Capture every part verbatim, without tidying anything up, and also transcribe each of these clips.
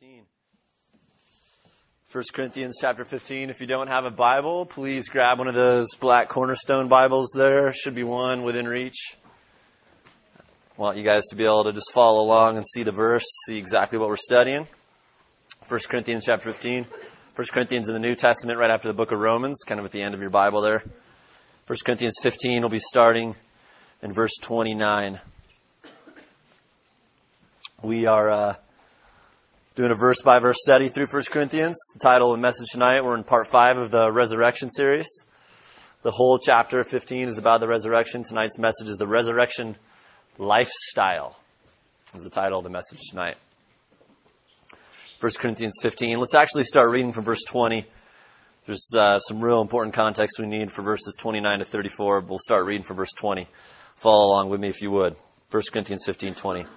fifteen. First Corinthians chapter fifteen. If you don't have a Bible, please grab one of those black Cornerstone Bibles there. Should be one within reach. I want you guys to be able to just follow along and see the verse, see exactly what we're studying. First Corinthians chapter fifteen. First Corinthians in the New Testament right after the book of Romans, kind of at the end of your Bible there. First Corinthians fifteen will be starting in verse twenty-nine. We are uh, doing a verse-by-verse study through First Corinthians. The title of the message tonight, we're in part five of the resurrection series. The whole chapter fifteen is about the resurrection. Tonight's message is the resurrection lifestyle, is the title of the message tonight. First Corinthians fifteen. Let's actually start reading from verse twenty. There's uh, some real important context we need for verses twenty-nine to thirty-four. We'll start reading from verse twenty. Follow along with me if you would. First Corinthians fifteen twenty.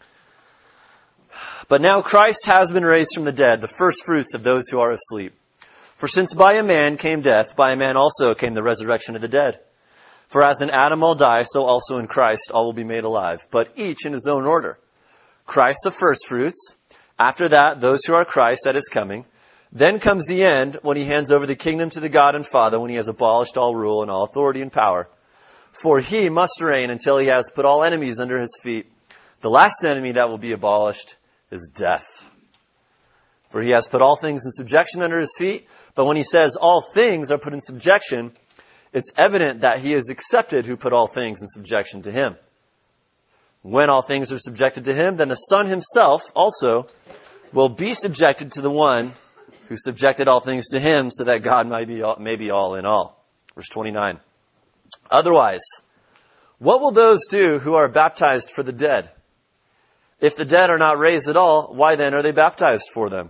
But now Christ has been raised from the dead, the first fruits of those who are asleep. For since by a man came death, by a man also came the resurrection of the dead. For as in Adam all die, so also in Christ all will be made alive, but each in his own order. Christ the first fruits, after that those who are Christ at his coming. Then comes the end, when he hands over the kingdom to the God and Father, when he has abolished all rule and all authority and power. For he must reign until he has put all enemies under his feet. The last enemy that will be abolished is death. For he has put all things in subjection under his feet. But when he says all things are put in subjection, it's evident that he is accepted who put all things in subjection to him. When all things are subjected to him, then the Son himself also will be subjected to the one who subjected all things to him, so that God may be all, may be all in all. Verse twenty-nine. Otherwise, what will those do who are baptized for the dead? If the dead are not raised at all, why then are they baptized for them?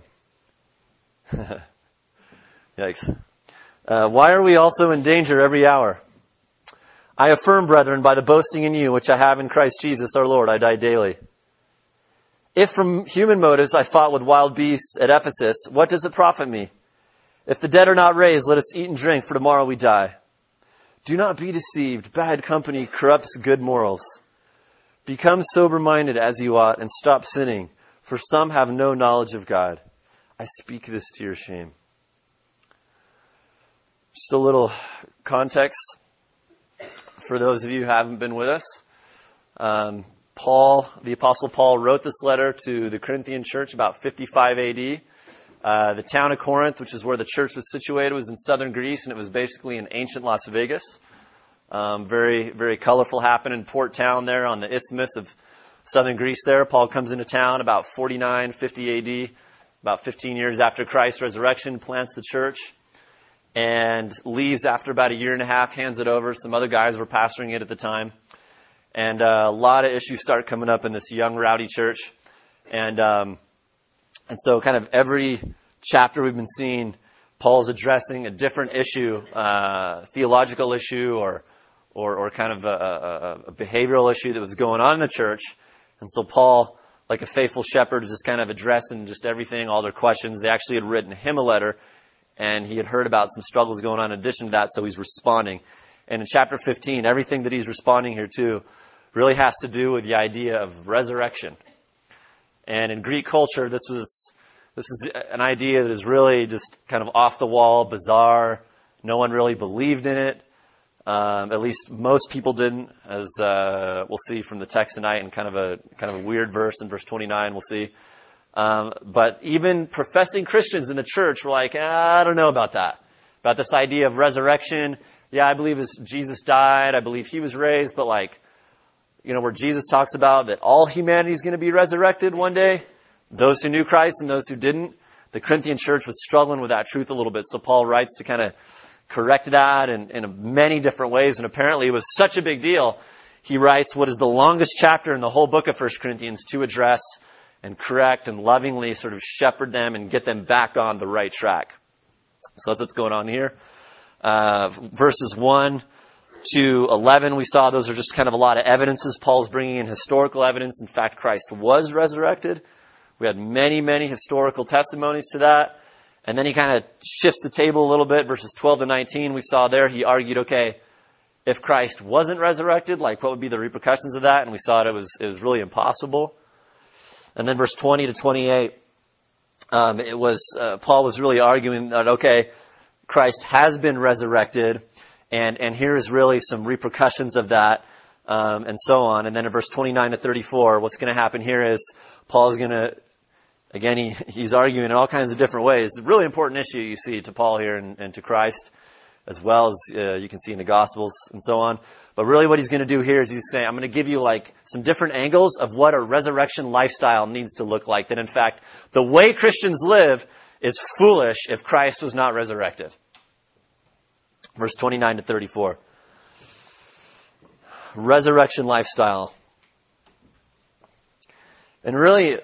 Yikes. Uh, why are we also in danger every hour? I affirm, brethren, by the boasting in you, which I have in Christ Jesus our Lord, I die daily. If from human motives I fought with wild beasts at Ephesus, what does it profit me? If the dead are not raised, let us eat and drink, for tomorrow we die. Do not be deceived. Bad company corrupts good morals. Become sober-minded as you ought, and stop sinning, for some have no knowledge of God. I speak this to your shame. Just a little context for those of you who haven't been with us. Um, Paul, the Apostle Paul, wrote this letter to the Corinthian church about fifty-five A D. Uh, the town of Corinth, which is where the church was situated, was in southern Greece, and it was basically an ancient Las Vegas. Um, very, very colorful happening port town there on the isthmus of southern Greece there. Paul comes into town about forty-nine, fifty A D, about fifteen years after Christ's resurrection, plants the church, and leaves after about a year and a half, hands it over. Some other guys were pastoring it at the time. And uh, a lot of issues start coming up in this young, rowdy church. And um, and so kind of every chapter we've been seeing, Paul's addressing a different issue, uh, theological issue or Or, or kind of a, a, a behavioral issue that was going on in the church. And so Paul, like a faithful shepherd, is just kind of addressing just everything, all their questions. They actually had written him a letter, and he had heard about some struggles going on in addition to that, so he's responding. And in chapter fifteen, everything that he's responding here to really has to do with the idea of resurrection. And in Greek culture, this was this is an idea that is really just kind of off the wall, bizarre. No one really believed in it. Um, at least most people didn't, as uh, we'll see from the text tonight, and kind of a kind of a weird verse in verse twenty-nine. We'll see. Um, but even professing Christians in the church were like, ah, I don't know about that, about this idea of resurrection. Yeah, I believe as Jesus died, I believe he was raised, but like, you know, where Jesus talks about that all humanity is going to be resurrected one day, those who knew Christ and those who didn't, the Corinthian church was struggling with that truth a little bit. So Paul writes to kind of correct that in, in many different ways, and apparently it was such a big deal. He writes what is the longest chapter in the whole book of First Corinthians to address and correct and lovingly sort of shepherd them and get them back on the right track. So that's what's going on here. Uh, verses one to eleven, we saw those are just kind of a lot of evidences. Paul's bringing in historical evidence. In fact, Christ was resurrected. We had many, many historical testimonies to that. And then he kind of shifts the table a little bit. Verses twelve to nineteen, we saw there, he argued, okay, if Christ wasn't resurrected, like what would be the repercussions of that? And we saw it was, it was really impossible. And then verse twenty to twenty-eight, um, it was uh, Paul was really arguing that, okay, Christ has been resurrected, and, and here's really some repercussions of that, um, and so on. And then in verse twenty-nine to thirty-four, what's going to happen here is Paul's going to, again, he, he's arguing in all kinds of different ways. It's a really important issue you see to Paul here and, and to Christ, as well as uh, you can see in the Gospels and so on. But really what he's going to do here is he's saying, I'm going to give you like some different angles of what a resurrection lifestyle needs to look like. That in fact, the way Christians live is foolish if Christ was not resurrected. Verse twenty-nine to thirty-four. Resurrection lifestyle. And really,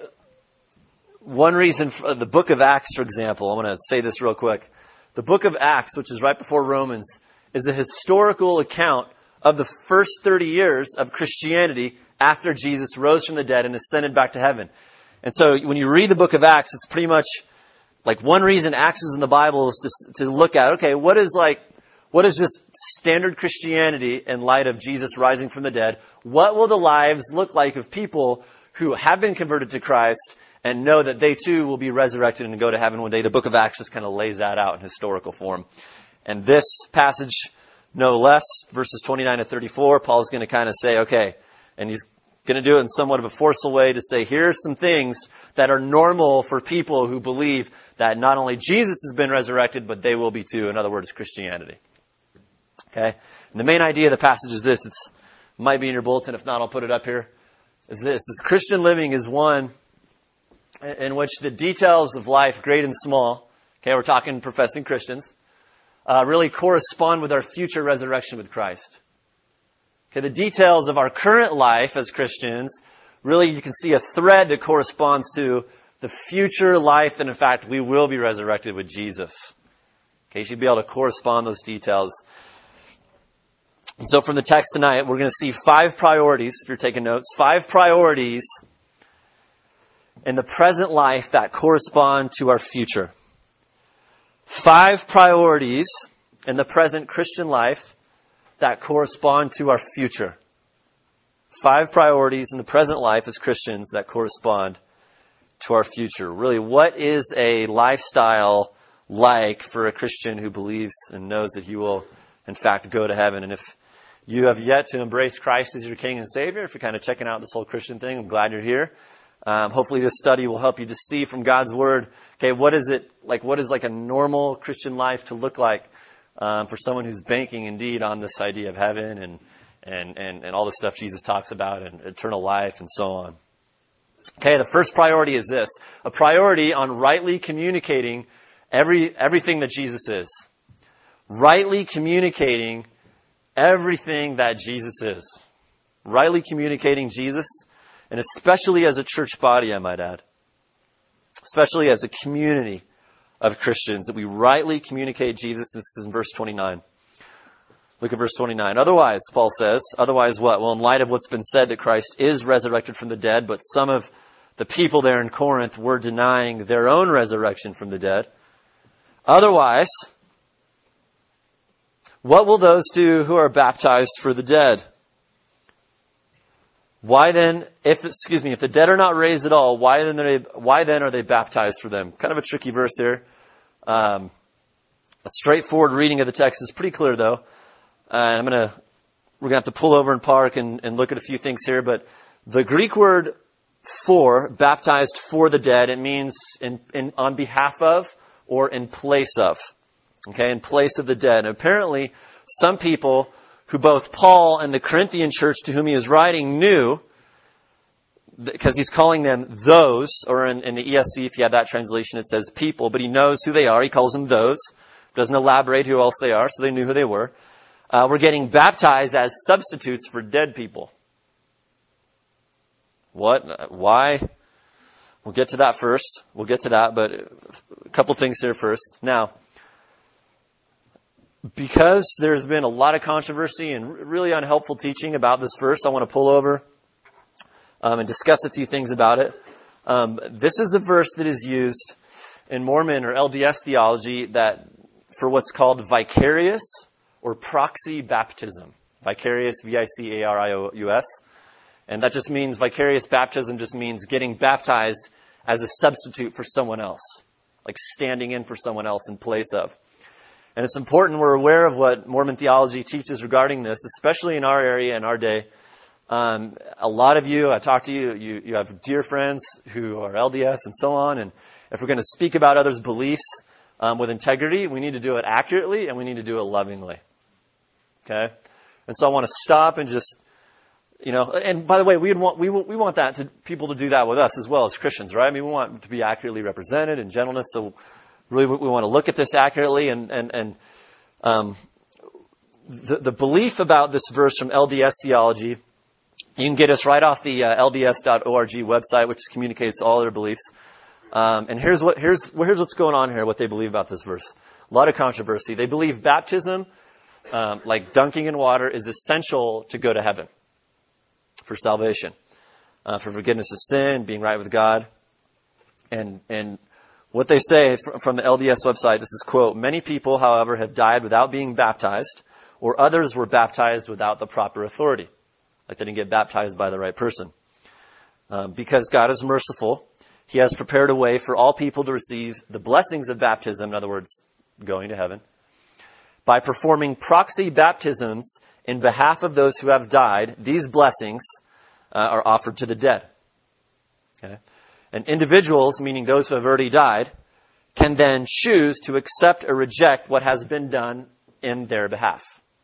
one reason for the book of Acts, for example, I'm going to say this real quick. The book of Acts, which is right before Romans, is a historical account of the first thirty years of Christianity after Jesus rose from the dead and ascended back to heaven. And so when you read the book of Acts, it's pretty much like one reason Acts is in the Bible is to, to look at, okay, what is like, what is just standard Christianity in light of Jesus rising from the dead? What will the lives look like of people who have been converted to Christ and know that they too will be resurrected and go to heaven one day? The book of Acts just kind of lays that out in historical form. And this passage, no less, verses twenty-nine to thirty-four, Paul's going to kind of say, okay, and he's going to do it in somewhat of a forceful way to say, here's some things that are normal for people who believe that not only Jesus has been resurrected, but they will be too. In other words, Christianity. Okay? And the main idea of the passage is this. It's, it might be in your bulletin. If not, I'll put it up here. Is this. Is Christian living is one in which the details of life, great and small, okay, we're talking professing Christians, uh, really correspond with our future resurrection with Christ. Okay, the details of our current life as Christians, really you can see a thread that corresponds to the future life that in fact we will be resurrected with Jesus. Okay, you should be able to correspond those details. And so from the text tonight, we're going to see five priorities, if you're taking notes, five priorities in the present life that correspond to our future. Five priorities in the present Christian life that correspond to our future. Five priorities in the present life as Christians that correspond to our future. Really, what is a lifestyle like for a Christian who believes and knows that he will, in fact, go to heaven? And if you have yet to embrace Christ as your King and Savior, if you're kind of checking out this whole Christian thing, I'm glad you're here. Um, hopefully this study will help you to see from God's Word, okay, what is it like, what is like a normal Christian life to look like um, for someone who's banking indeed on this idea of heaven and, and, and, and all the stuff Jesus talks about and eternal life and so on. Okay, the first priority is this, a priority on rightly communicating every everything that Jesus is. Rightly communicating everything that Jesus is. Rightly communicating Jesus, and especially as a church body, I might add. Especially as a community of Christians, that we rightly communicate Jesus. This is in verse twenty-nine. Look at verse twenty-nine. Otherwise, Paul says, otherwise what? Well, in light of what's been said that Christ is resurrected from the dead, but some of the people there in Corinth were denying their own resurrection from the dead. Otherwise, what will those do who are baptized for the dead? Why then, if excuse me, if the dead are not raised at all, why then are they, why then are they baptized for them? Kind of a tricky verse here. Um, a straightforward reading of the text is pretty clear, though. Uh, I'm gonna we're gonna have to pull over and park and, and look at a few things here. But the Greek word for, baptized for the dead, it means in, in on behalf of or in place of. Okay, in place of the dead. And apparently, some people who both Paul and the Corinthian church to whom he is writing knew, because he's calling them those, or in, in the E S V, if you have that translation, it says people, but he knows who they are. He calls them those. Doesn't elaborate who else they are, so they knew who they were. Uh, we're getting baptized as substitutes for dead people. What? Why? We'll get to that first. We'll get to that, but a couple things here first. Now, because there's been a lot of controversy and really unhelpful teaching about this verse, I want to pull over um, and discuss a few things about it. Um, this is the verse that is used in Mormon or L D S theology that for what's called vicarious or proxy baptism. Vicarious, V I C A R I O U S. And that just means, vicarious baptism just means getting baptized as a substitute for someone else, like standing in for someone else in place of. And it's important we're aware of what Mormon theology teaches regarding this, especially in our area, in our day. Um, a lot of you, I talk to you, you, you have dear friends who are L D S and so on, and if we're going to speak about others' beliefs um, with integrity, we need to do it accurately and we need to do it lovingly. Okay? And so I want to stop and just, you know, and by the way, we want we we want that to people to do that with us as well as Christians, right? I mean, we want to be accurately represented in gentleness, so really we want to look at this accurately, and and and um, the the belief about this verse from L D S theology, you can get us right off the uh, L D S dot org website, which communicates all their beliefs. Um, and here's what here's here's what's going on here. What they believe about this verse. A lot of controversy. They believe baptism, um, like dunking in water, is essential to go to heaven for salvation, uh, for forgiveness of sin, being right with God, and and what they say from the L D S website. This is quote: "Many people, however, have died without being baptized, or others were baptized without the proper authority, like they didn't get baptized by the right person. Um, because God is merciful, He has prepared a way for all people to receive the blessings of baptism," in other words, going to heaven, "by performing proxy baptisms in behalf of those who have died. These blessings uh, are offered to the dead." Okay? And individuals, meaning those who have already died, can then choose to accept or reject what has been done in their behalf.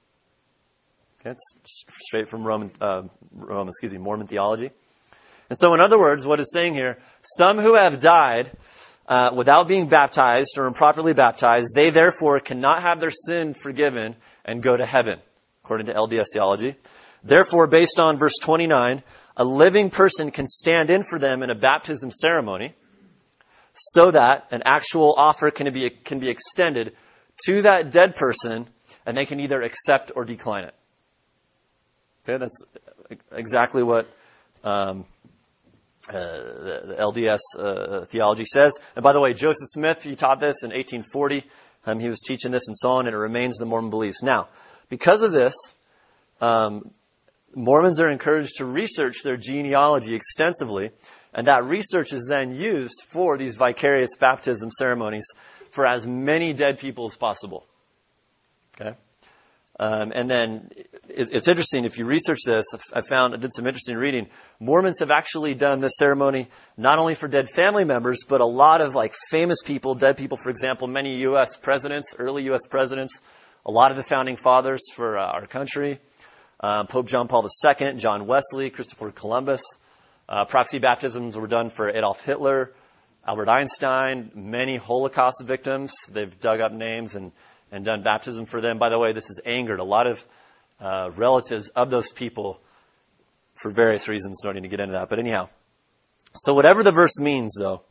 Okay? It's straight from Roman, uh, Roman, excuse me, Mormon theology. And so, in other words, what it's saying here, some who have died uh, without being baptized or improperly baptized, they therefore cannot have their sin forgiven and go to heaven, according to L D S theology. Therefore, based on verse twenty-nine, a living person can stand in for them in a baptism ceremony so that an actual offer can be, can be extended to that dead person, and they can either accept or decline it. Okay, that's exactly what um, uh, the, the L D S uh, theology says. And by the way, Joseph Smith, he taught this in eighteen forty. Um, he was teaching this and so on, and it remains the Mormon beliefs. Now, because of this, um, Mormons are encouraged to research their genealogy extensively, and that research is then used for these vicarious baptism ceremonies for as many dead people as possible. Okay? Um, and then it's interesting, if you research this, I found, I did some interesting reading. Mormons have actually done this ceremony not only for dead family members, but a lot of like famous people, dead people, for example, many U S presidents, early U S presidents, a lot of the founding fathers for uh, our country, uh, Pope John Paul the Second, John Wesley, Christopher Columbus. Uh, proxy baptisms were done for Adolf Hitler, Albert Einstein, many Holocaust victims. They've dug up names and and done baptism for them. By the way, this has angered a lot of uh, relatives of those people for various reasons. Don't need to get into that. But anyhow, so whatever the verse means, though,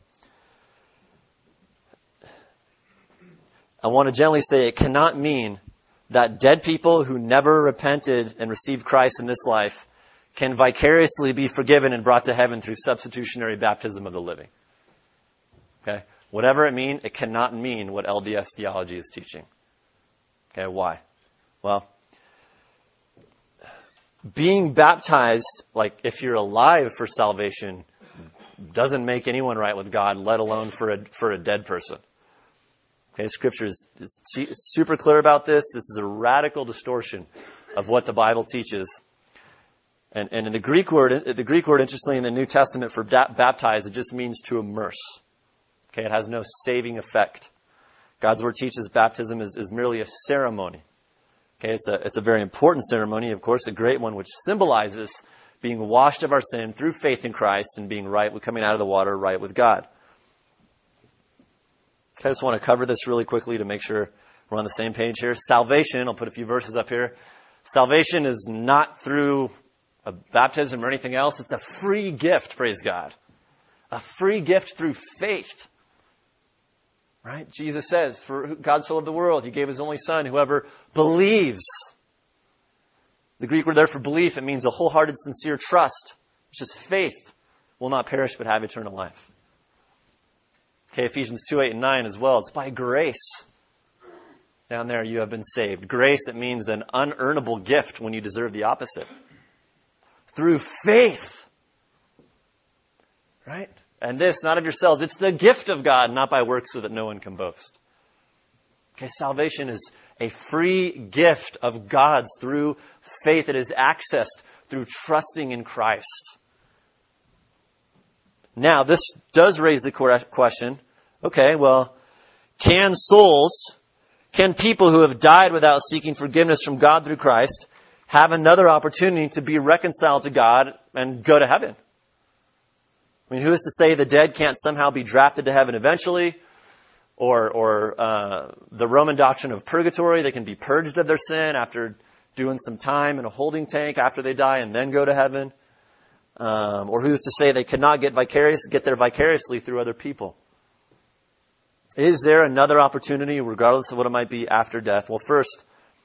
I want to gently say it cannot mean that dead people who never repented and received Christ in this life can vicariously be forgiven and brought to heaven through substitutionary baptism of the living. Okay? Whatever it means, it cannot mean what L D S theology is teaching. Okay, why? Well, being baptized, like if you're alive for salvation, doesn't make anyone right with God, let alone for a for a dead person. Okay, Scripture is, is super clear about this. This is a radical distortion of what the Bible teaches. And, and in the Greek word, the Greek word, interestingly, in the New Testament for baptize, it just means to immerse. Okay, it has no saving effect. God's word teaches baptism is, is merely a ceremony. Okay, it's a it's a very important ceremony, of course, a great one, which symbolizes being washed of our sin through faith in Christ and being right with coming out of the water, right with God. Okay, I just want to cover this really quickly to make sure we're on the same page here. Salvation, I'll put a few verses up here. Salvation is not through a baptism or anything else. It's a free gift, praise God. A free gift through faith. Right? Jesus says, for God so loved the world, He gave His only Son. Whoever believes. The Greek word there for belief, it means a wholehearted, sincere trust. It's just faith will not perish but have eternal life. Okay, Ephesians two, eight, and nine as well. It's by grace. Down there, you have been saved. Grace, it means an unearnable gift when you deserve the opposite. Through faith. Right? And this, not of yourselves. It's the gift of God, not by works, so that no one can boast. Okay, salvation is a free gift of God's through faith. It is accessed through trusting in Christ. Now, this does raise the question, okay, well, can souls, can people who have died without seeking forgiveness from God through Christ have another opportunity to be reconciled to God and go to heaven? I mean, who is to say the dead can't somehow be drafted to heaven eventually? Or, or uh, the Roman doctrine of purgatory, they can be purged of their sin after doing some time in a holding tank after they die and then go to heaven. Um, or who's to say they cannot get vicarious, get there vicariously through other people? Is there another opportunity, regardless of what it might be, after death? Well, first,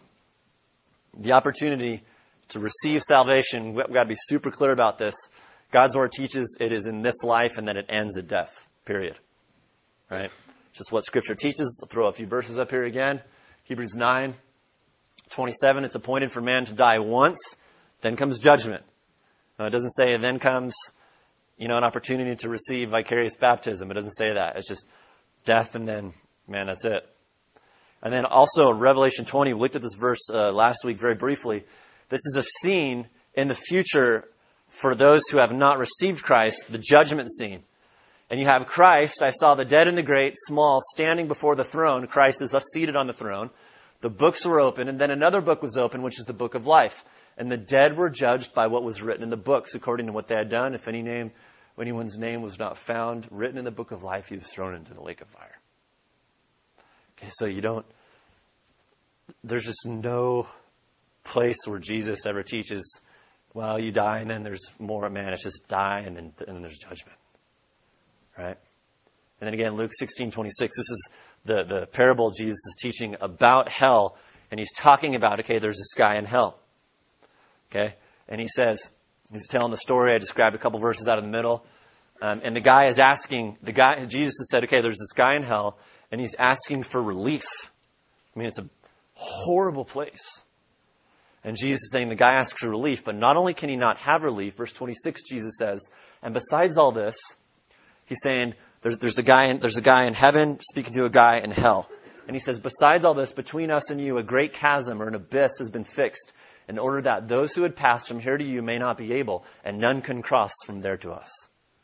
the opportunity to receive salvation, we've got to be super clear about this. God's Word teaches it is in this life and then it ends at death, period. Right? Just what Scripture teaches. I'll throw a few verses up here again. Hebrews nine twenty-seven, it's appointed for man to die once, then comes judgment. Now, it doesn't say then comes, you know, an opportunity to receive vicarious baptism. It doesn't say that. It's just death and then, man, that's it. And then also Revelation twenty, we looked at this verse uh, last week very briefly. This is a scene in the future for those who have not received Christ, the judgment scene. And you have Christ, I saw the dead and the great, small, standing before the throne. Christ is seated on the throne. The books were open, and then another book was open, which is the book of life. And the dead were judged by what was written in the books, according to what they had done. If any name, anyone's name was not found written in the book of life, he was thrown into the lake of fire. Okay, so you don't, there's just no place where Jesus ever teaches, well, you die and then there's more. Man, it's just die and then, and then there's judgment. Right? And then again, Luke sixteen twenty-six, this is the, the parable Jesus is teaching about hell. And he's talking about, okay, there's this guy in hell. Okay? And he says, he's telling the story. I described a couple verses out of the middle. Um, and the guy is asking, the guy, Jesus has said, okay, there's this guy in hell, and he's asking for relief. I mean, it's a horrible place. And Jesus is saying the guy asks for relief, but not only can he not have relief, verse twenty-six, Jesus says, and besides all this, he's saying, there's, there's, a guy in, there's a guy in heaven speaking to a guy in hell. And he says, besides all this, between us and you, a great chasm or an abyss has been fixed in order that those who had passed from here to you may not be able, and none can cross from there to us.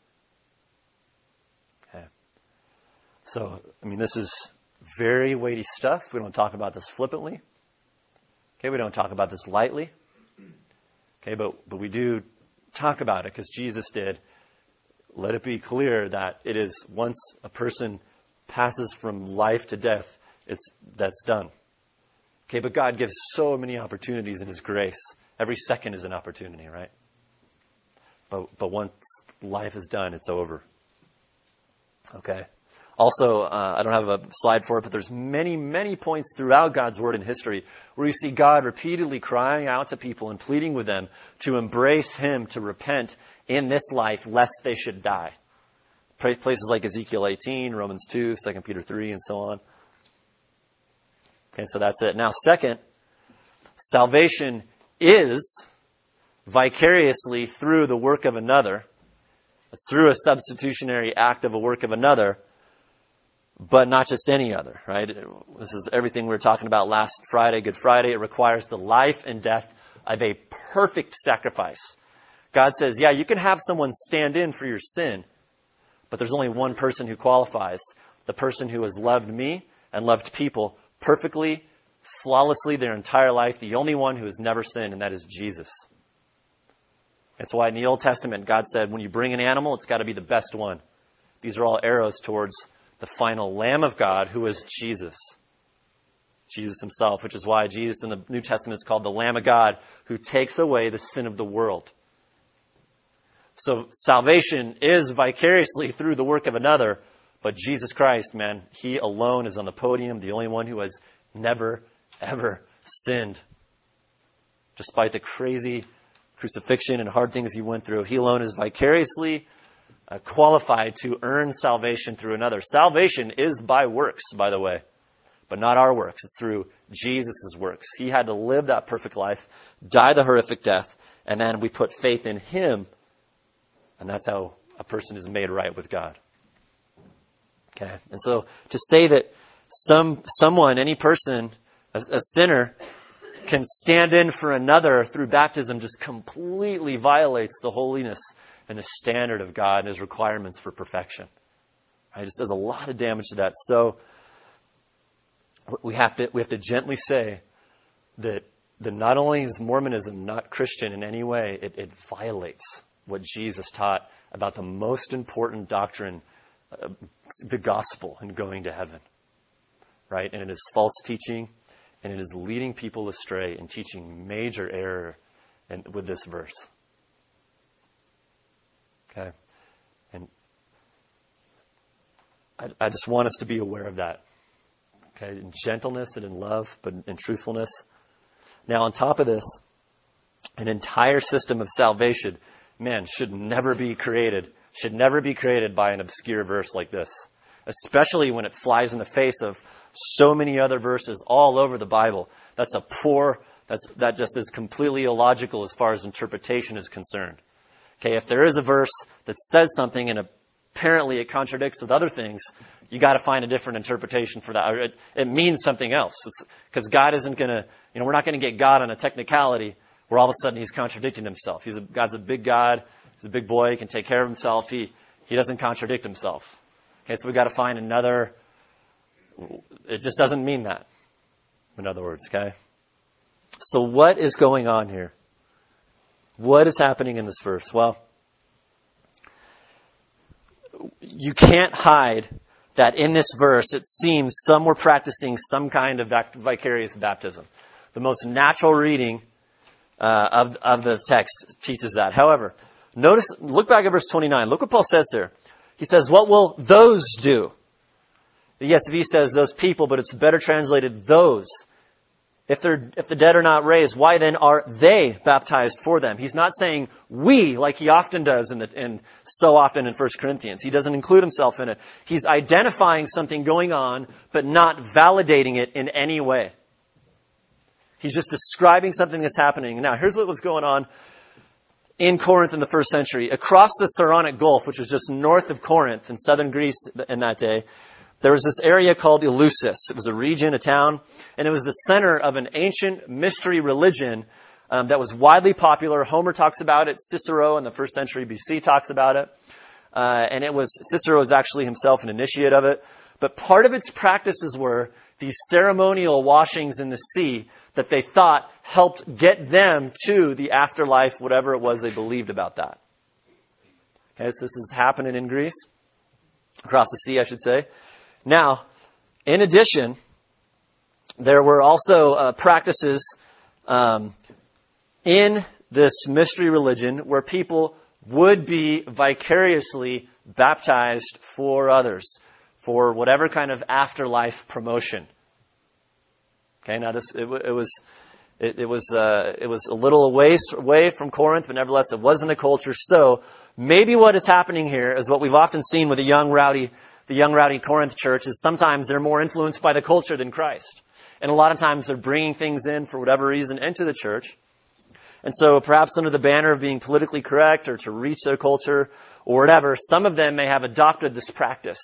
Okay. So, I mean, this is very weighty stuff. We don't talk about this flippantly. Okay, we don't talk about this lightly. Okay, but, but we do talk about it because Jesus did. Let it be clear that it is once a person passes from life to death, it's that's done. Okay, but God gives so many opportunities in His grace. Every second is an opportunity, right? But but once life is done, it's over. Okay. Also, uh, I don't have a slide for it, but there's many, many points throughout God's Word in history where you see God repeatedly crying out to people and pleading with them to embrace Him, to repent in this life, lest they should die. Places like Ezekiel eighteen, Romans two, Second Peter three, and so on. Okay, so that's it. Now, second, salvation is vicariously through the work of another. It's through a substitutionary act of a work of another, but not just any other, right? This is everything we were talking about last Friday, Good Friday. It requires the life and death of a perfect sacrifice. God says, yeah, you can have someone stand in for your sin, but there's only one person who qualifies. The person who has loved me and loved people perfectly, flawlessly their entire life, the only one who has never sinned, and that is Jesus. That's why in the Old Testament, God said, when you bring an animal, it's got to be the best one. These are all arrows towards the final Lamb of God, who is Jesus. Jesus Himself, which is why Jesus in the New Testament is called the Lamb of God, who takes away the sin of the world. So salvation is vicariously through the work of another, but Jesus Christ, man, He alone is on the podium, the only one who has never, ever sinned. Despite the crazy crucifixion and hard things He went through, He alone is vicariously uh, qualified to earn salvation through another. Salvation is by works, by the way, but not our works. It's through Jesus' works. He had to live that perfect life, die the horrific death, and then we put faith in Him. And that's how a person is made right with God. Okay. And so to say that some, someone, any person, a, a sinner, can stand in for another through baptism just completely violates the holiness and the standard of God and his requirements for perfection. Right? It just does a lot of damage to that. So we have to we have to gently say that, that not only is Mormonism not Christian in any way, it, it violates what Jesus taught about the most important doctrine, uh, the gospel and going to heaven. Right? And it is false teaching, and it is leading people astray and teaching major error in, with this verse. Okay? And I, I just want us to be aware of that. Okay? In gentleness and in love, but in truthfulness. Now, on top of this, an entire system of salvation, man, should never be created, should never be created by an obscure verse like this. Especially when it flies in the face of so many other verses all over the Bible. That's a poor, that's, that just is completely illogical as far as interpretation is concerned. Okay, if there is a verse that says something and apparently it contradicts with other things, you got to find a different interpretation for that. Or it, it means something else. Because God isn't going to, you know, we're not going to get God on a technicality where all of a sudden he's contradicting himself. He's a, God's a big God. He's a big boy. He can take care of himself. He, he doesn't contradict himself. Okay, so we've got to find another, it just doesn't mean that, in other words, okay? So what is going on here? What is happening in this verse? Well, you can't hide that in this verse it seems some were practicing some kind of vicarious baptism. The most natural reading uh, of, of the text teaches that. However, notice, look back at verse twenty-nine. Look what Paul says there. He says, what will those do? The E S V says those people, but it's better translated those. If they're, if the dead are not raised, why then are they baptized for them? He's not saying we, like he often does in the, in so often in First Corinthians. He doesn't include himself in it. He's identifying something going on, but not validating it in any way. He's just describing something that's happening. Now, here's what was going on in Corinth in the first century. Across the Saronic Gulf, which was just north of Corinth in southern Greece in that day, there was this area called Eleusis. It was a region, a town, and it was the center of an ancient mystery religion um, that was widely popular. Homer talks about it. Cicero in the first century B C talks about it. Uh, and it was, Cicero was actually himself an initiate of it. But part of its practices were these ceremonial washings in the sea that they thought helped get them to the afterlife, whatever it was they believed about that. Okay, so this is happening in Greece, across the sea, I should say. Now, in addition, there were also uh, practices um, in this mystery religion where people would be vicariously baptized for others, for whatever kind of afterlife promotion. Okay, now this it, it was it, it was uh, it was a little away away from Corinth, but nevertheless it wasn't a culture. So maybe what is happening here is what we've often seen with the young rowdy the young rowdy Corinth church is sometimes they're more influenced by the culture than Christ, and a lot of times they're bringing things in for whatever reason into the church, and so perhaps under the banner of being politically correct or to reach their culture or whatever, some of them may have adopted this practice,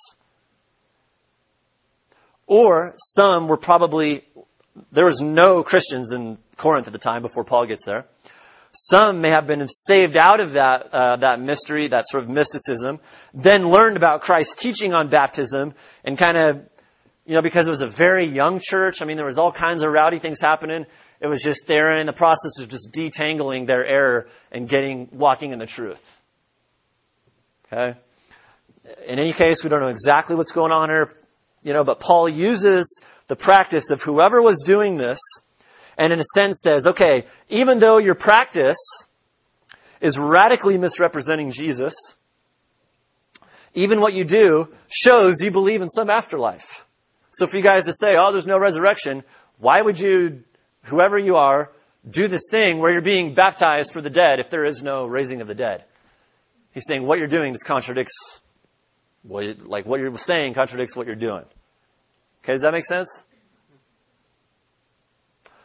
or some were probably. There was no Christians in Corinth at the time before Paul gets there. Some may have been saved out of that uh, that mystery, that sort of mysticism, then learned about Christ's teaching on baptism and kind of, you know, because it was a very young church. I mean, there was all kinds of rowdy things happening. It was just they're in the process of just detangling their error and getting walking in the truth. Okay. In any case, we don't know exactly what's going on here, you know, but Paul uses the practice of whoever was doing this, and in a sense says, okay, even though your practice is radically misrepresenting Jesus, even what you do shows you believe in some afterlife. So for you guys to say, oh, there's no resurrection, why would you, whoever you are, do this thing where you're being baptized for the dead if there is no raising of the dead? He's saying what you're doing just contradicts, what you, like what you're saying contradicts what you're doing. Okay, does that make sense?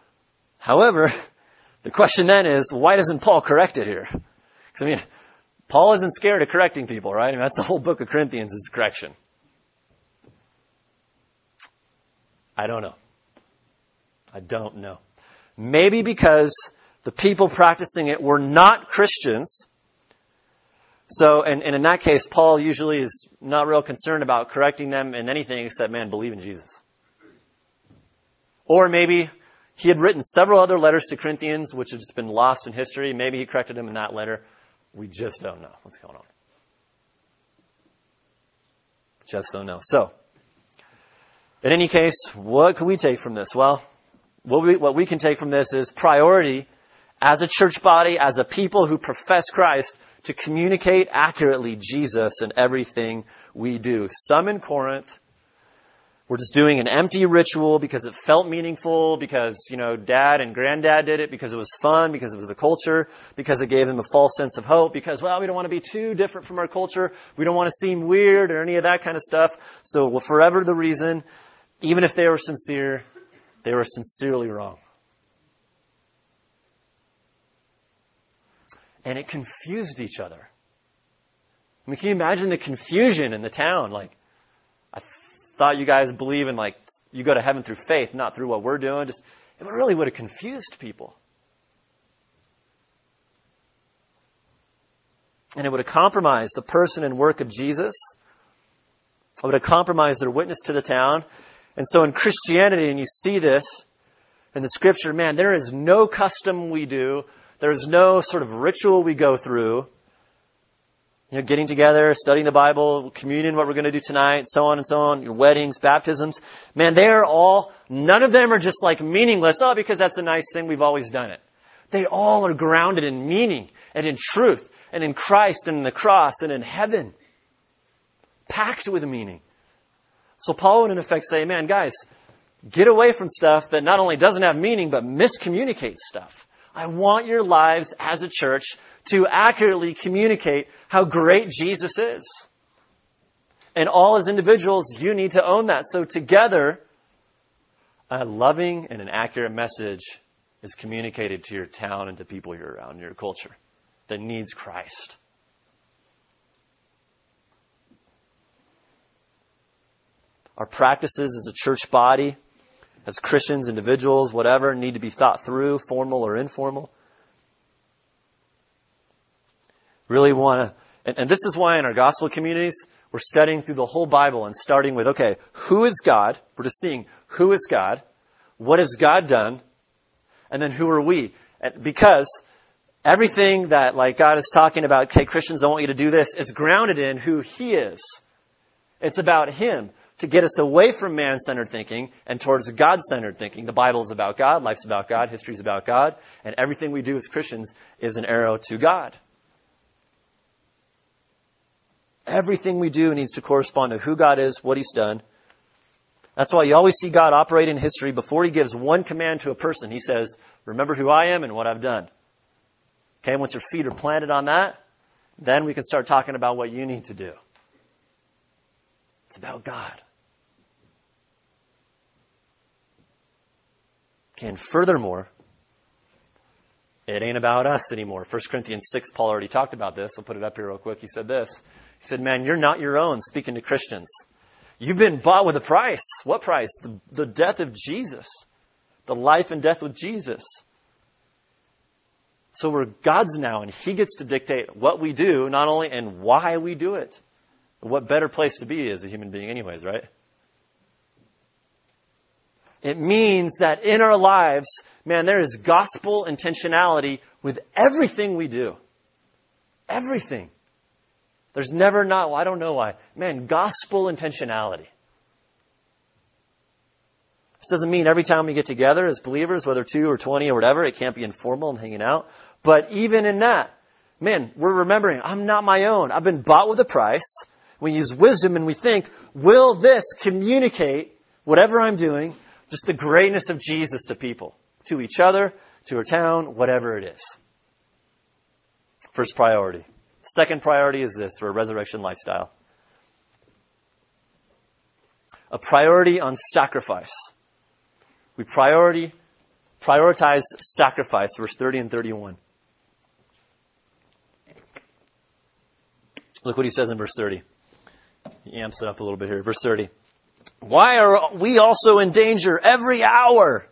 However, the question then is, why doesn't Paul correct it here? Because, I mean, Paul isn't scared of correcting people, right? I mean, that's the whole book of Corinthians is correction. I don't know. I don't know. Maybe because the people practicing it were not Christians. So, and, and in that case, Paul usually is not real concerned about correcting them in anything except, man, believe in Jesus. Or maybe he had written several other letters to Corinthians, which have just been lost in history. Maybe he corrected them in that letter. We just don't know what's going on. Just don't know. So, in any case, what can we take from this? Well, what we, what we can take from this is priority as a church body, as a people who profess Christ, to communicate accurately Jesus in everything we do. Some in Corinth were just doing an empty ritual because it felt meaningful, because, you know, dad and granddad did it, because it was fun, because it was a culture, because it gave them a false sense of hope, because, well, we don't want to be too different from our culture. We don't want to seem weird or any of that kind of stuff. So, well, forever the reason, even if they were sincere, they were sincerely wrong. And it confused each other. I mean, can you imagine the confusion in the town? Like, I thought you guys believe in, like, you go to heaven through faith, not through what we're doing. Just, it really would have confused people. And it would have compromised the person and work of Jesus. It would have compromised their witness to the town. And so in Christianity, and you see this in the scripture, man, there is no custom we do. There's no sort of ritual we go through. You know, getting together, studying the Bible, communion, what we're going to do tonight, so on and so on, your weddings, baptisms. Man, they are all, none of them are just like meaningless. Oh, because that's a nice thing, we've always done it. They all are grounded in meaning and in truth and in Christ and in the cross and in heaven. Packed with meaning. So Paul would in effect say, man, guys, get away from stuff that not only doesn't have meaning, but miscommunicates stuff. I want your lives as a church to accurately communicate how great Jesus is. And all as individuals, you need to own that. So together, a loving and an accurate message is communicated to your town and to people you're around, your culture, that needs Christ. Our practices as a church body, as Christians, individuals, whatever, need to be thought through, formal or informal. Really want to, and, and this is why in our gospel communities, we're studying through the whole Bible and starting with, okay, who is God? We're just seeing who is God? What has God done? And then who are we? And because everything that like God is talking about, okay, Christians, I want you to do this, is grounded in who He is. It's about Him. To get us away from man-centered thinking and towards God-centered thinking. The Bible is about God, life's about God, history's about God, and everything we do as Christians is an arrow to God. Everything we do needs to correspond to who God is, what He's done. That's why you always see God operate in history. Before He gives one command to a person, He says, remember who I am and what I've done. Okay, once your feet are planted on that, then we can start talking about what you need to do. It's about God. Okay, and furthermore, it ain't about us anymore. First Corinthians six, Paul already talked about this. I'll put it up here real quick. He said this. He said, man, you're not your own, speaking to Christians. You've been bought with a price. What price? The, the death of Jesus. The life and death with Jesus. So we're God's now, and He gets to dictate what we do, not only and why we do it. What better place to be as a human being anyways, right? It means that in our lives, man, there is gospel intentionality with everything we do. Everything. There's never not, well, I don't know why. Man, gospel intentionality. This doesn't mean every time we get together as believers, whether two or twenty or whatever, it can't be informal and hanging out. But even in that, man, we're remembering, I'm not my own. I've been bought with a price. We use wisdom and we think, will this communicate whatever I'm doing, just the greatness of Jesus to people, to each other, to our town, whatever it is. First priority. Second priority is this for a resurrection lifestyle. A priority on sacrifice. We priority, prioritize sacrifice, verse thirty and thirty-one. Look what he says in verse thirty. He amps it up a little bit here. Verse thirty. Why are we also in danger every hour?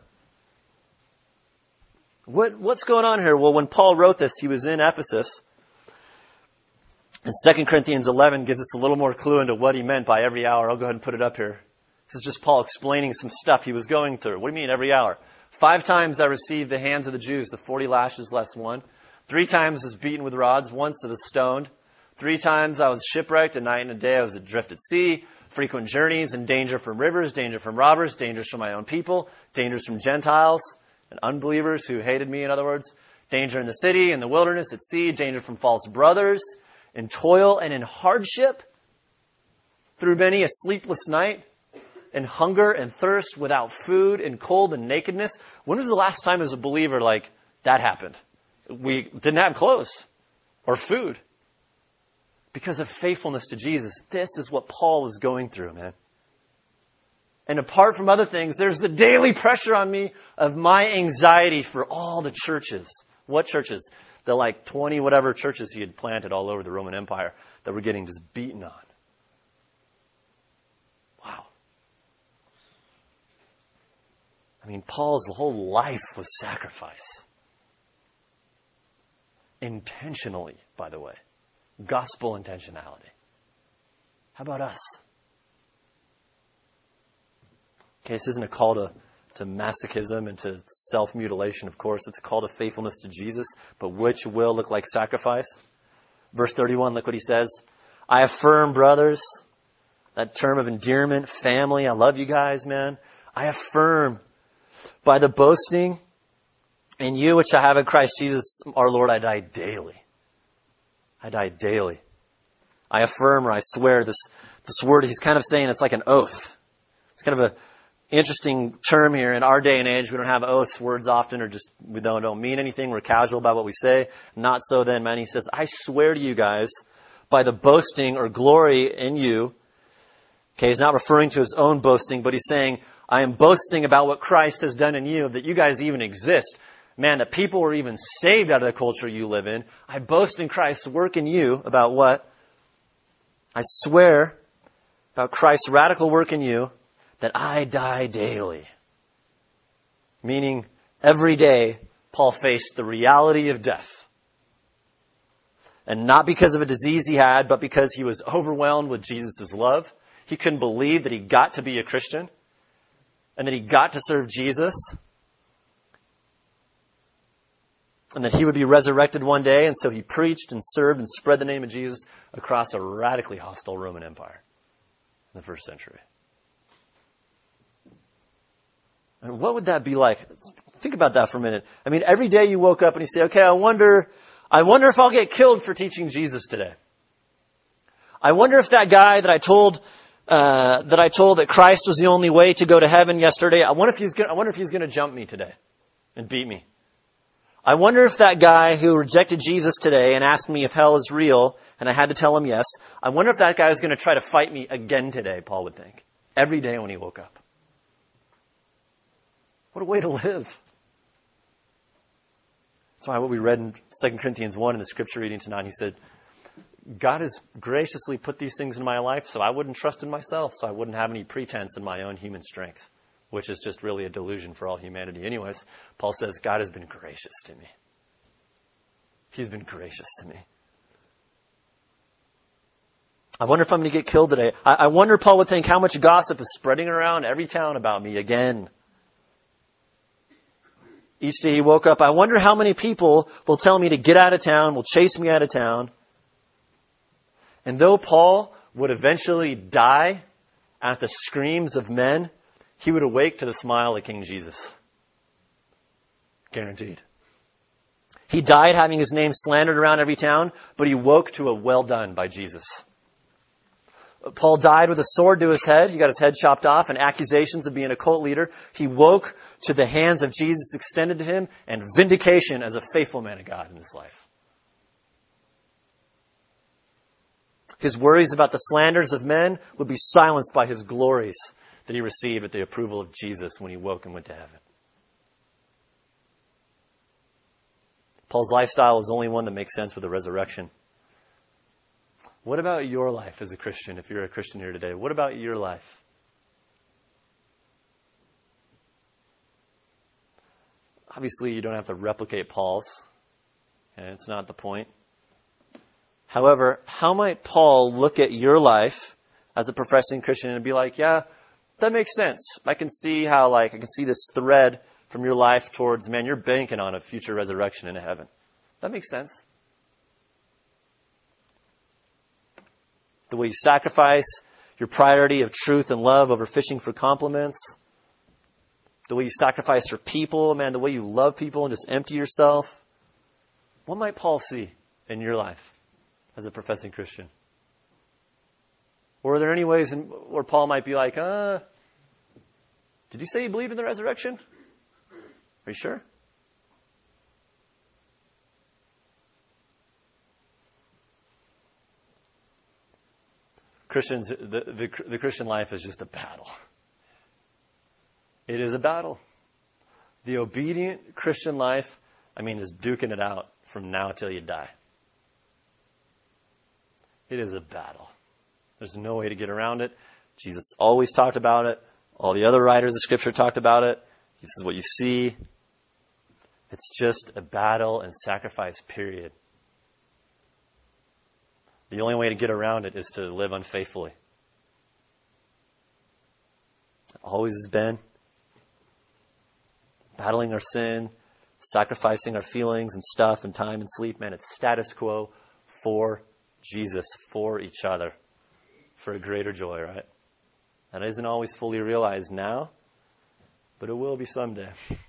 What, what's going on here? Well, when Paul wrote this, he was in Ephesus. And Second Corinthians eleven gives us a little more clue into what he meant by every hour. I'll go ahead and put it up here. This is just Paul explaining some stuff he was going through. What do you mean every hour? Five times I received the hands of the Jews, the forty lashes less one. Three times I was beaten with rods. Once I was stoned. Three times I was shipwrecked. A night and a day I was adrift at sea. Frequent journeys and danger from rivers, danger from robbers, dangers from my own people, dangers from Gentiles and unbelievers who hated me, in other words. Danger in the city, in the wilderness, at sea, danger from false brothers, in toil and in hardship, through many a sleepless night, in hunger and thirst, without food, in cold and nakedness. When was the last time as a believer like that happened? We didn't have clothes or food. Because of faithfulness to Jesus. This is what Paul was going through, man. And apart from other things, there's the daily pressure on me of my anxiety for all the churches. What churches? The like twenty whatever churches he had planted all over the Roman Empire that were getting just beaten on. Wow. I mean, Paul's whole life was sacrifice. Intentionally, by the way. Gospel intentionality. How about us? Okay, this isn't a call to, to masochism and to self-mutilation, of course. It's a call to faithfulness to Jesus, but which will look like sacrifice. Verse thirty-one, look what he says. I affirm, brothers, that term of endearment, family, I love you guys, man. I affirm by the boasting in you which I have in Christ Jesus, our Lord, I die daily. I die daily. I affirm or I swear. This this word, he's kind of saying it's like an oath. It's kind of a interesting term here. In our day and age, we don't have oaths. Words often are just, we don't, don't mean anything. We're casual about what we say. Not so then, man. He says, I swear to you guys by the boasting or glory in you. Okay, he's not referring to his own boasting, but he's saying, I am boasting about what Christ has done in you, that you guys even exist. Man, that people were even saved out of the culture you live in. I boast in Christ's work in you about what? I swear about Christ's radical work in you that I die daily. Meaning, every day, Paul faced the reality of death. And not because of a disease he had, but because he was overwhelmed with Jesus' love. He couldn't believe that he got to be a Christian and that he got to serve Jesus. And that he would be resurrected one day. And so he preached and served and spread the name of Jesus across a radically hostile Roman Empire in the first century. And what would that be like? Think about that for a minute. I mean, every day you woke up and you say, okay, I wonder, I wonder if I'll get killed for teaching Jesus today. I wonder if that guy that I told, uh, that I told that Christ was the only way to go to heaven yesterday, I wonder if he's gonna, I wonder if he's going to jump me today and beat me. I wonder if that guy who rejected Jesus today and asked me if hell is real, and I had to tell him yes, I wonder if that guy is going to try to fight me again today, Paul would think. Every day when he woke up. What a way to live. That's why what we read in Second Corinthians one in the scripture reading tonight, he said, God has graciously put these things in my life so I wouldn't trust in myself, so I wouldn't have any pretense in my own human strength. Which is just really a delusion for all humanity anyways. Paul says, God has been gracious to me. He's been gracious to me. I wonder if I'm going to get killed today. I, I wonder, Paul would think, how much gossip is spreading around every town about me again. Each day he woke up, I wonder how many people will tell me to get out of town, will chase me out of town. And though Paul would eventually die at the screams of men, he would awake to the smile of King Jesus. Guaranteed. He died having his name slandered around every town, but he woke to a well done by Jesus. Paul died with a sword to his head. He got his head chopped off and accusations of being a cult leader. He woke to the hands of Jesus extended to him and vindication as a faithful man of God in his life. His worries about the slanders of men would be silenced by his glories that he received at the approval of Jesus when he woke and went to heaven. Paul's lifestyle is only one that makes sense with the resurrection. What about your life as a Christian, if you're a Christian here today? What about your life? Obviously, you don't have to replicate Paul's, and it's not the point. However, how might Paul look at your life as a professing Christian and be like, yeah, that makes sense. I can see how, like, I can see this thread from your life towards, man, you're banking on a future resurrection into heaven. That makes sense. The way you sacrifice, your priority of truth and love over fishing for compliments. The way you sacrifice for people, man, the way you love people and just empty yourself. What might Paul see in your life as a professing Christian? Or are there any ways in, where Paul might be like, uh, did you say you believed in the resurrection? Are you sure? Christians, the, the, the Christian life is just a battle. It is a battle. The obedient Christian life, I mean, is duking it out from now till you die. It is a battle. There's no way to get around it. Jesus always talked about it. All the other writers of Scripture talked about it. This is what you see. It's just a battle and sacrifice, period. The only way to get around it is to live unfaithfully. It always has been. Battling our sin, sacrificing our feelings and stuff and time and sleep. Man, it's status quo for Jesus, for each other, for a greater joy, right? That isn't always fully realized now, but it will be someday.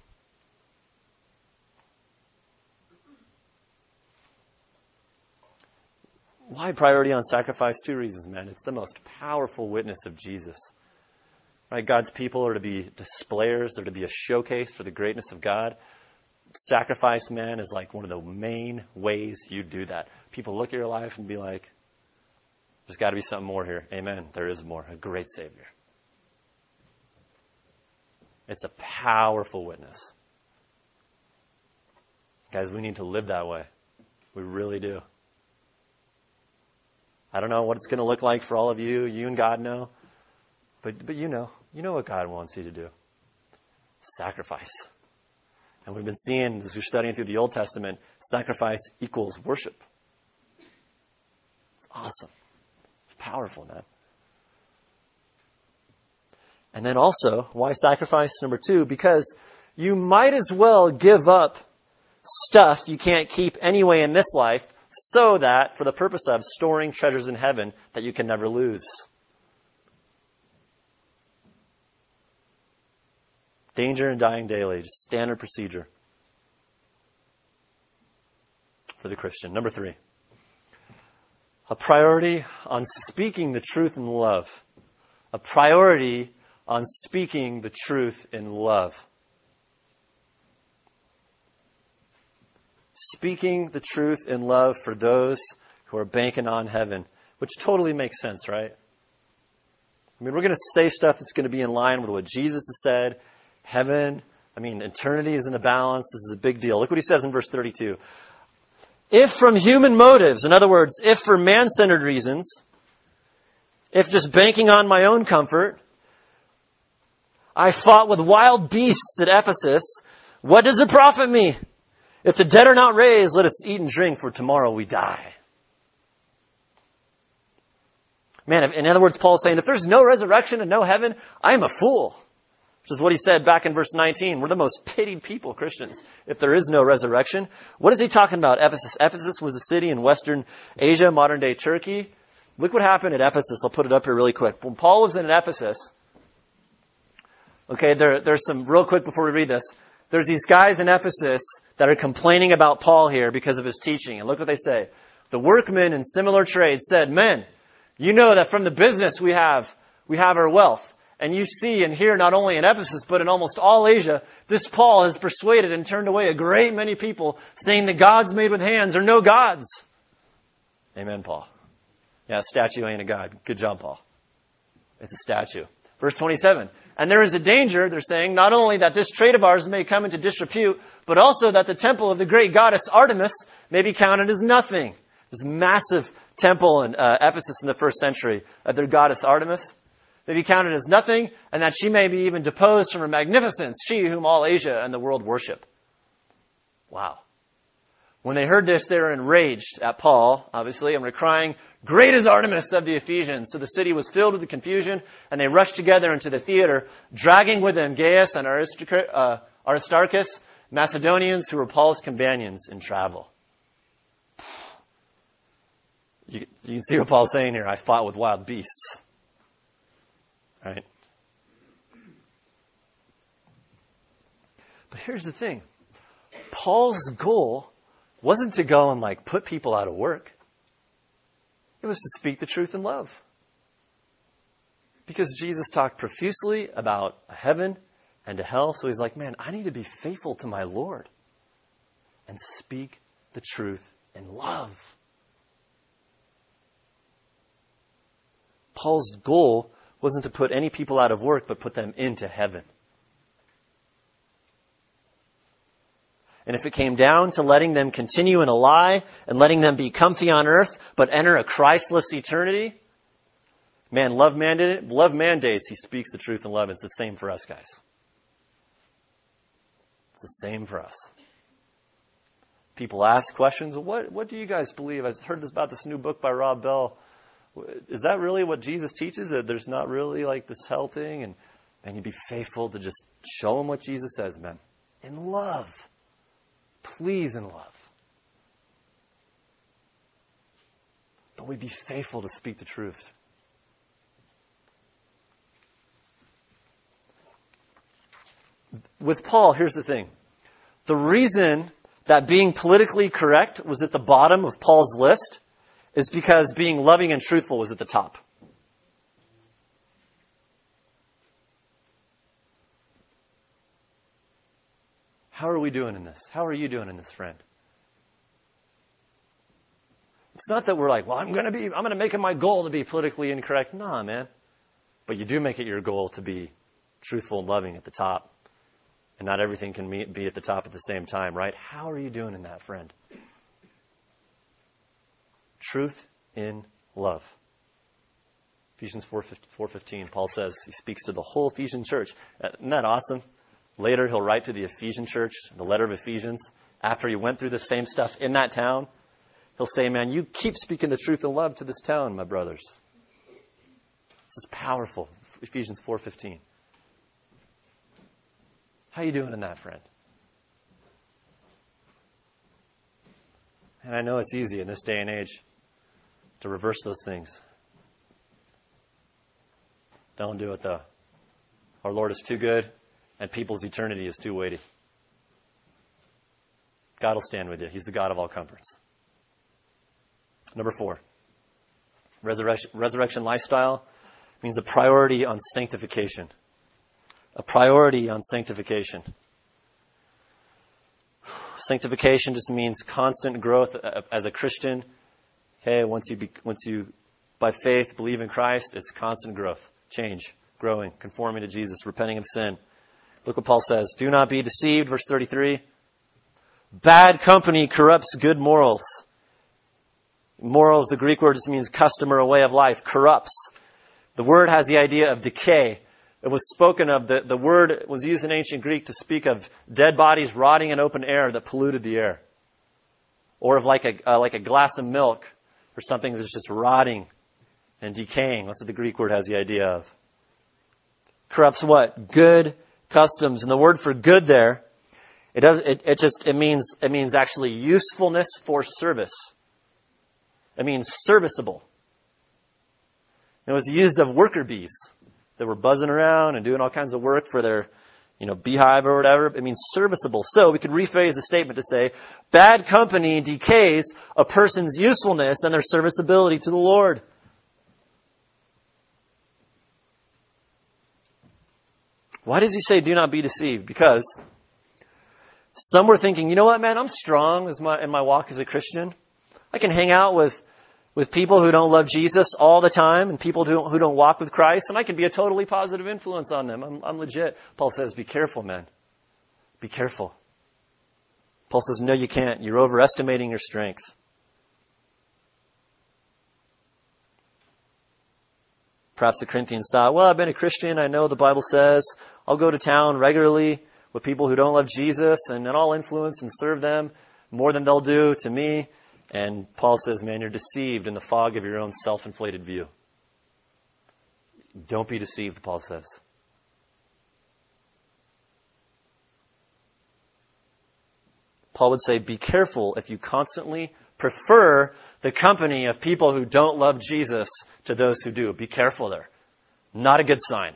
Why priority on sacrifice? Two reasons, man. It's the most powerful witness of Jesus. Right? God's people are to be displayers. They're to be a showcase for the greatness of God. Sacrifice, man, is like one of the main ways you do that. People look at your life and be like, there's got to be something more here. Amen. There is more. A great Savior. It's a powerful witness. Guys, we need to live that way. We really do. I don't know what it's going to look like for all of you. You and God know. But but you know. You know what God wants you to do. Sacrifice. And we've been seeing, as we're studying through the Old Testament, sacrifice equals worship. It's awesome. It's powerful, man. And then also, why sacrifice? Number two, because you might as well give up stuff you can't keep anyway in this life, so that, for the purpose of storing treasures in heaven that you can never lose. Danger and dying daily, just standard procedure for the Christian. Number three, a priority on speaking the truth in love. A priority on speaking the truth in love. Speaking the truth in love for those who are banking on heaven, which totally makes sense, right? I mean, we're going to say stuff that's going to be in line with what Jesus has said. Heaven, I mean, eternity is in the balance. This is a big deal. Look what he says in verse thirty-two. If from human motives, in other words, if for man-centered reasons, if just banking on my own comfort, I fought with wild beasts at Ephesus, what does it profit me? If the dead are not raised, let us eat and drink, for tomorrow we die. Man, if, in other words, Paul is saying, if there's no resurrection and no heaven, I am a fool. Which is what he said back in verse nineteen. We're the most pitied people, Christians, if there is no resurrection. What is he talking about, Ephesus? Ephesus was a city in Western Asia, modern-day Turkey. Look what happened at Ephesus. I'll put it up here really quick. When Paul was in Ephesus, okay, there, there's some, real quick before we read this, there's these guys in Ephesus that are complaining about Paul here because of his teaching. And look what they say. The workmen in similar trades said, men, you know that from the business we have, we have our wealth. And you see and hear not only in Ephesus, but in almost all Asia, this Paul has persuaded and turned away a great many people, saying the gods made with hands are no gods. Amen, Paul. Yeah, a statue ain't a god. Good job, Paul. It's a statue. Verse twenty-seven. And there is a danger, they're saying, not only that this trade of ours may come into disrepute, but also that the temple of the great goddess Artemis may be counted as nothing. There's massive temple in uh, Ephesus in the first century of their goddess Artemis, may be counted as nothing, and that she may be even deposed from her magnificence, she whom all Asia and the world worship. Wow. When they heard this, they were enraged at Paul, obviously, and were crying, "Great is Artemis of the Ephesians." So the city was filled with the confusion, and they rushed together into the theater, dragging with them Gaius and Aristarch- uh, Aristarchus, Macedonians who were Paul's companions in travel. You, you can see what Paul's saying here. I fought with wild beasts. Right? But here's the thing. Paul's goal wasn't to go and like put people out of work. It was to speak the truth in love. Because Jesus talked profusely about heaven and to hell. So he's like, man, I need to be faithful to my Lord and speak the truth in love. Paul's goal wasn't to put any people out of work, but put them into heaven. And if it came down to letting them continue in a lie and letting them be comfy on earth, but enter a Christless eternity, man, love mandated, love mandates he speaks the truth in love. It's the same for us, guys. It's the same for us. People ask questions. What, what do you guys believe? I heard this about this new book by Rob Bell. Is that really what Jesus teaches? That there's not really like this hell thing? And, and you be faithful to just show them what Jesus says, man. In love. Please in love. But we be faithful to speak the truth. With Paul, here's the thing. The reason that being politically correct was at the bottom of Paul's list is because being loving and truthful was at the top. How are we doing in this? How are you doing in this, friend? It's not that we're like, well, I'm going to be, I'm going to make it my goal to be politically incorrect. Nah, man. But you do make it your goal to be truthful and loving at the top. And not everything can be at the top at the same time, right? How are you doing in that, friend? Truth in love. Ephesians four fifteen, Paul says, he speaks to the whole Ephesian church. Isn't that awesome? Later, he'll write to the Ephesian church, the letter of Ephesians, after he went through the same stuff in that town. He'll say, man, you keep speaking the truth in love to this town, my brothers. This is powerful. Ephesians four fifteen. How you doing in that, friend? And I know it's easy in this day and age to reverse those things. Don't do it, though. Our Lord is too good, and people's eternity is too weighty. God will stand with you. He's the God of all comforts. Number four, resurrection, resurrection lifestyle means a priority on sanctification. A priority on sanctification. Sanctification just means constant growth as a Christian. Okay, once you, be, once you, by faith, believe in Christ, it's constant growth, change, growing, conforming to Jesus, repenting of sin. Look what Paul says. Do not be deceived, verse thirty-three. Bad company corrupts good morals. Morals, the Greek word just means custom or a way of life, corrupts. The word has the idea of decay. It was spoken of, the, the word was used in ancient Greek to speak of dead bodies rotting in open air that polluted the air. Or of like a, uh, like a glass of milk or something that's just rotting and decaying. That's what the Greek word has the idea of. Corrupts what? Good customs. And the word for good there, it does, it, it just, it means, it means actually usefulness for service. It means serviceable. It was used of worker bees that were buzzing around and doing all kinds of work for their, you know, beehive or whatever. It means serviceable. So we could rephrase the statement to say, bad company decays a person's usefulness and their serviceability to the Lord. Why does he say do not be deceived? Because some were thinking, you know what, man, I'm strong as my, in my walk as a Christian. I can hang out with with people who don't love Jesus all the time and people who don't, who don't walk with Christ, and I can be a totally positive influence on them. I'm, I'm legit. Paul says, be careful, man. Be careful. Paul says, no, you can't. You're overestimating your strength. Perhaps the Corinthians thought, well, I've been a Christian. I know the Bible says I'll go to town regularly with people who don't love Jesus, and then I'll influence and serve them more than they'll do to me. And Paul says, man, you're deceived in the fog of your own self-inflated view. Don't be deceived, Paul says. Paul would say, be careful if you constantly prefer the company of people who don't love Jesus to those who do. Be careful there. Not a good sign.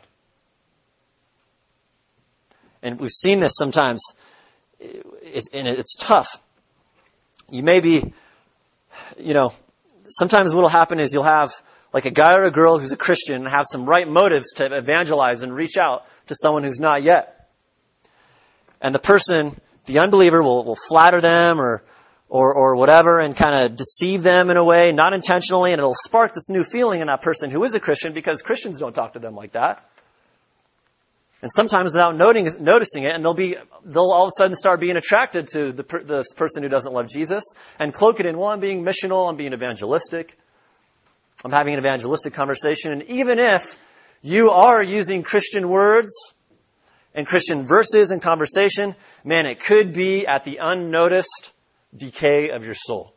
And we've seen this sometimes, it's, and it's tough. You may be, you know, sometimes what will happen is you'll have like a guy or a girl who's a Christian and have some right motives to evangelize and reach out to someone who's not yet. And the person, the unbeliever, will, will flatter them or Or, or whatever and kind of deceive them in a way, not intentionally, and it'll spark this new feeling in that person who is a Christian because Christians don't talk to them like that. And sometimes without noting, noticing it, and they'll be, they'll all of a sudden start being attracted to the, the person who doesn't love Jesus and cloak it in, well, I'm being missional, I'm being evangelistic, I'm having an evangelistic conversation. And even if you are using Christian words and Christian verses in conversation, man, it could be at the unnoticed decay of your soul.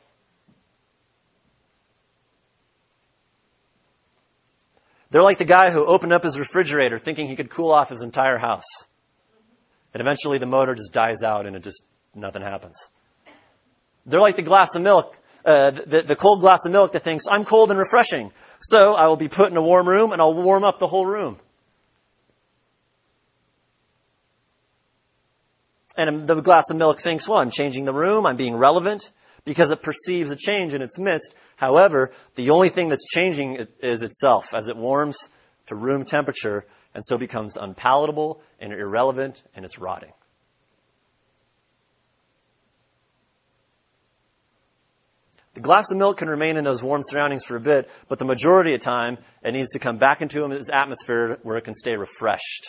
They're like the guy who opened up his refrigerator thinking he could cool off his entire house. And eventually the motor just dies out and it just, nothing happens. They're like the glass of milk, uh, the, the cold glass of milk that thinks, I'm cold and refreshing, so I will be put in a warm room and I'll warm up the whole room. And the glass of milk thinks, well, I'm changing the room, I'm being relevant, because it perceives a change in its midst. However, the only thing that's changing is itself as it warms to room temperature and so becomes unpalatable and irrelevant and it's rotting. The glass of milk can remain in those warm surroundings for a bit, but the majority of the time it needs to come back into its atmosphere where it can stay refreshed.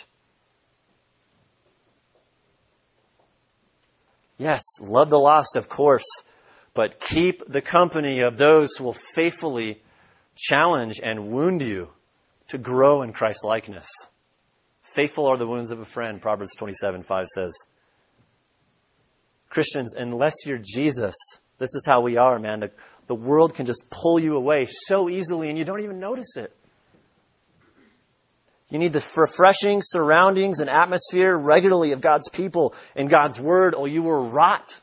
Yes, love the lost, of course, but keep the company of those who will faithfully challenge and wound you to grow in Christ's likeness. Faithful are the wounds of a friend, Proverbs twenty-seven five says. Christians, unless you're Jesus, this is how we are, man. The, the world can just pull you away so easily and you don't even notice it. You need the refreshing surroundings and atmosphere regularly of God's people and God's Word, or you will rot.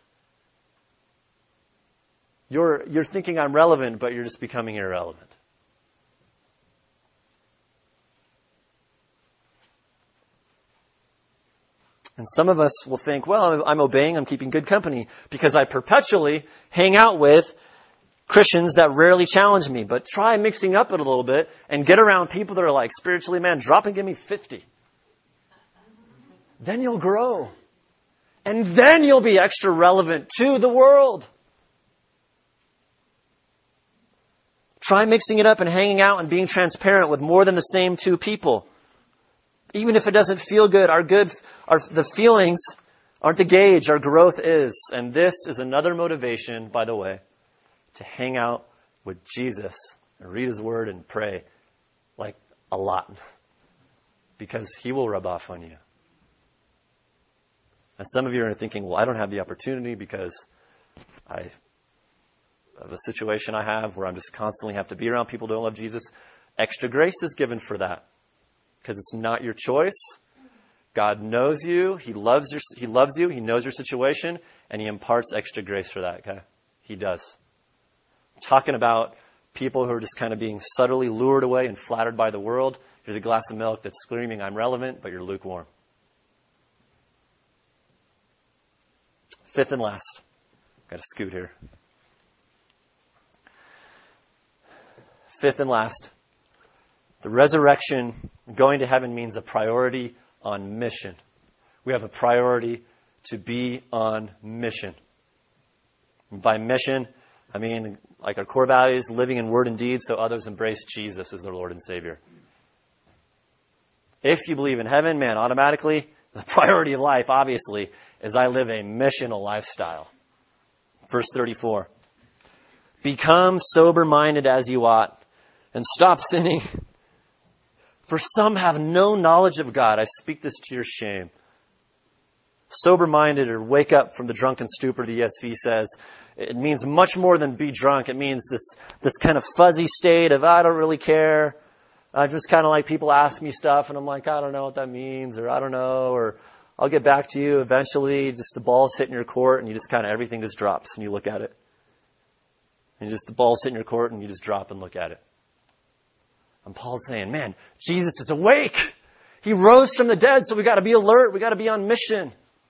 You're, you're thinking I'm relevant, but you're just becoming irrelevant. And some of us will think, well, I'm, I'm obeying, I'm keeping good company because I perpetually hang out with Christians that rarely challenge me. But try mixing up it a little bit and get around people that are like, spiritually, man, drop and give me fifty. Then you'll grow. And then you'll be extra relevant to the world. Try mixing it up and hanging out and being transparent with more than the same two people. Even if it doesn't feel good, our good, our, the feelings aren't the gauge. Our growth is. And this is another motivation, by the way, to hang out with Jesus and read His Word and pray like a lot. Because He will rub off on you. And some of you are thinking, well, I don't have the opportunity because I of a situation I have where I'm just constantly have to be around people who don't love Jesus. Extra grace is given for that. Because it's not your choice. God knows you. He loves your, He loves you. He knows your situation. And He imparts extra grace for that. Okay? He does. I'm talking about people who are just kind of being subtly lured away and flattered by the world. Here's a glass of milk that's screaming, I'm relevant, but you're lukewarm. Fifth and last. Got to scoot here. Fifth and last. The resurrection, going to heaven, means a priority on mission. We have a priority to be on mission. And by mission, I mean like our core values, living in word and deed so others embrace Jesus as their Lord and Savior. If you believe in heaven, man, automatically, the priority of life, obviously, is I live a missional lifestyle. Verse thirty-four. Become sober-minded as you ought, and stop sinning For some have no knowledge of God. I speak this to your shame. Sober-minded, or wake up from the drunken stupor, the E S V says. It means much more than be drunk. It means this, this kind of fuzzy state of, I don't really care. I just kind of like people ask me stuff and I'm like, I don't know what that means, or I don't know, or I'll get back to you eventually. Just the ball's hitting your court and you just kind of, everything just drops and you look at it. And just the ball's hitting your court and you just drop and look at it. And Paul's saying, man, Jesus is awake. He rose from the dead, so we got to be alert. We got to be on mission.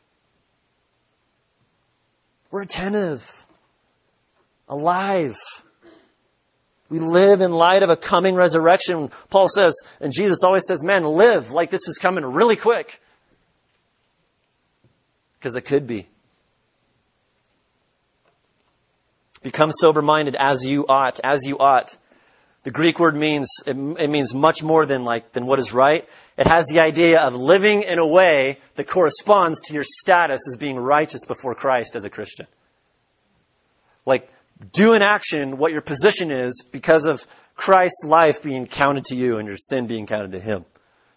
We're attentive, alive. We live in light of a coming resurrection. Paul says, and Jesus always says, man, live like this is coming really quick. Because it could be. Become sober-minded as you ought, as you ought. The Greek word means, it, it means much more than like, than what is right. It has the idea of living in a way that corresponds to your status as being righteous before Christ as a Christian. Like, do in action what your position is because of Christ's life being counted to you and your sin being counted to Him.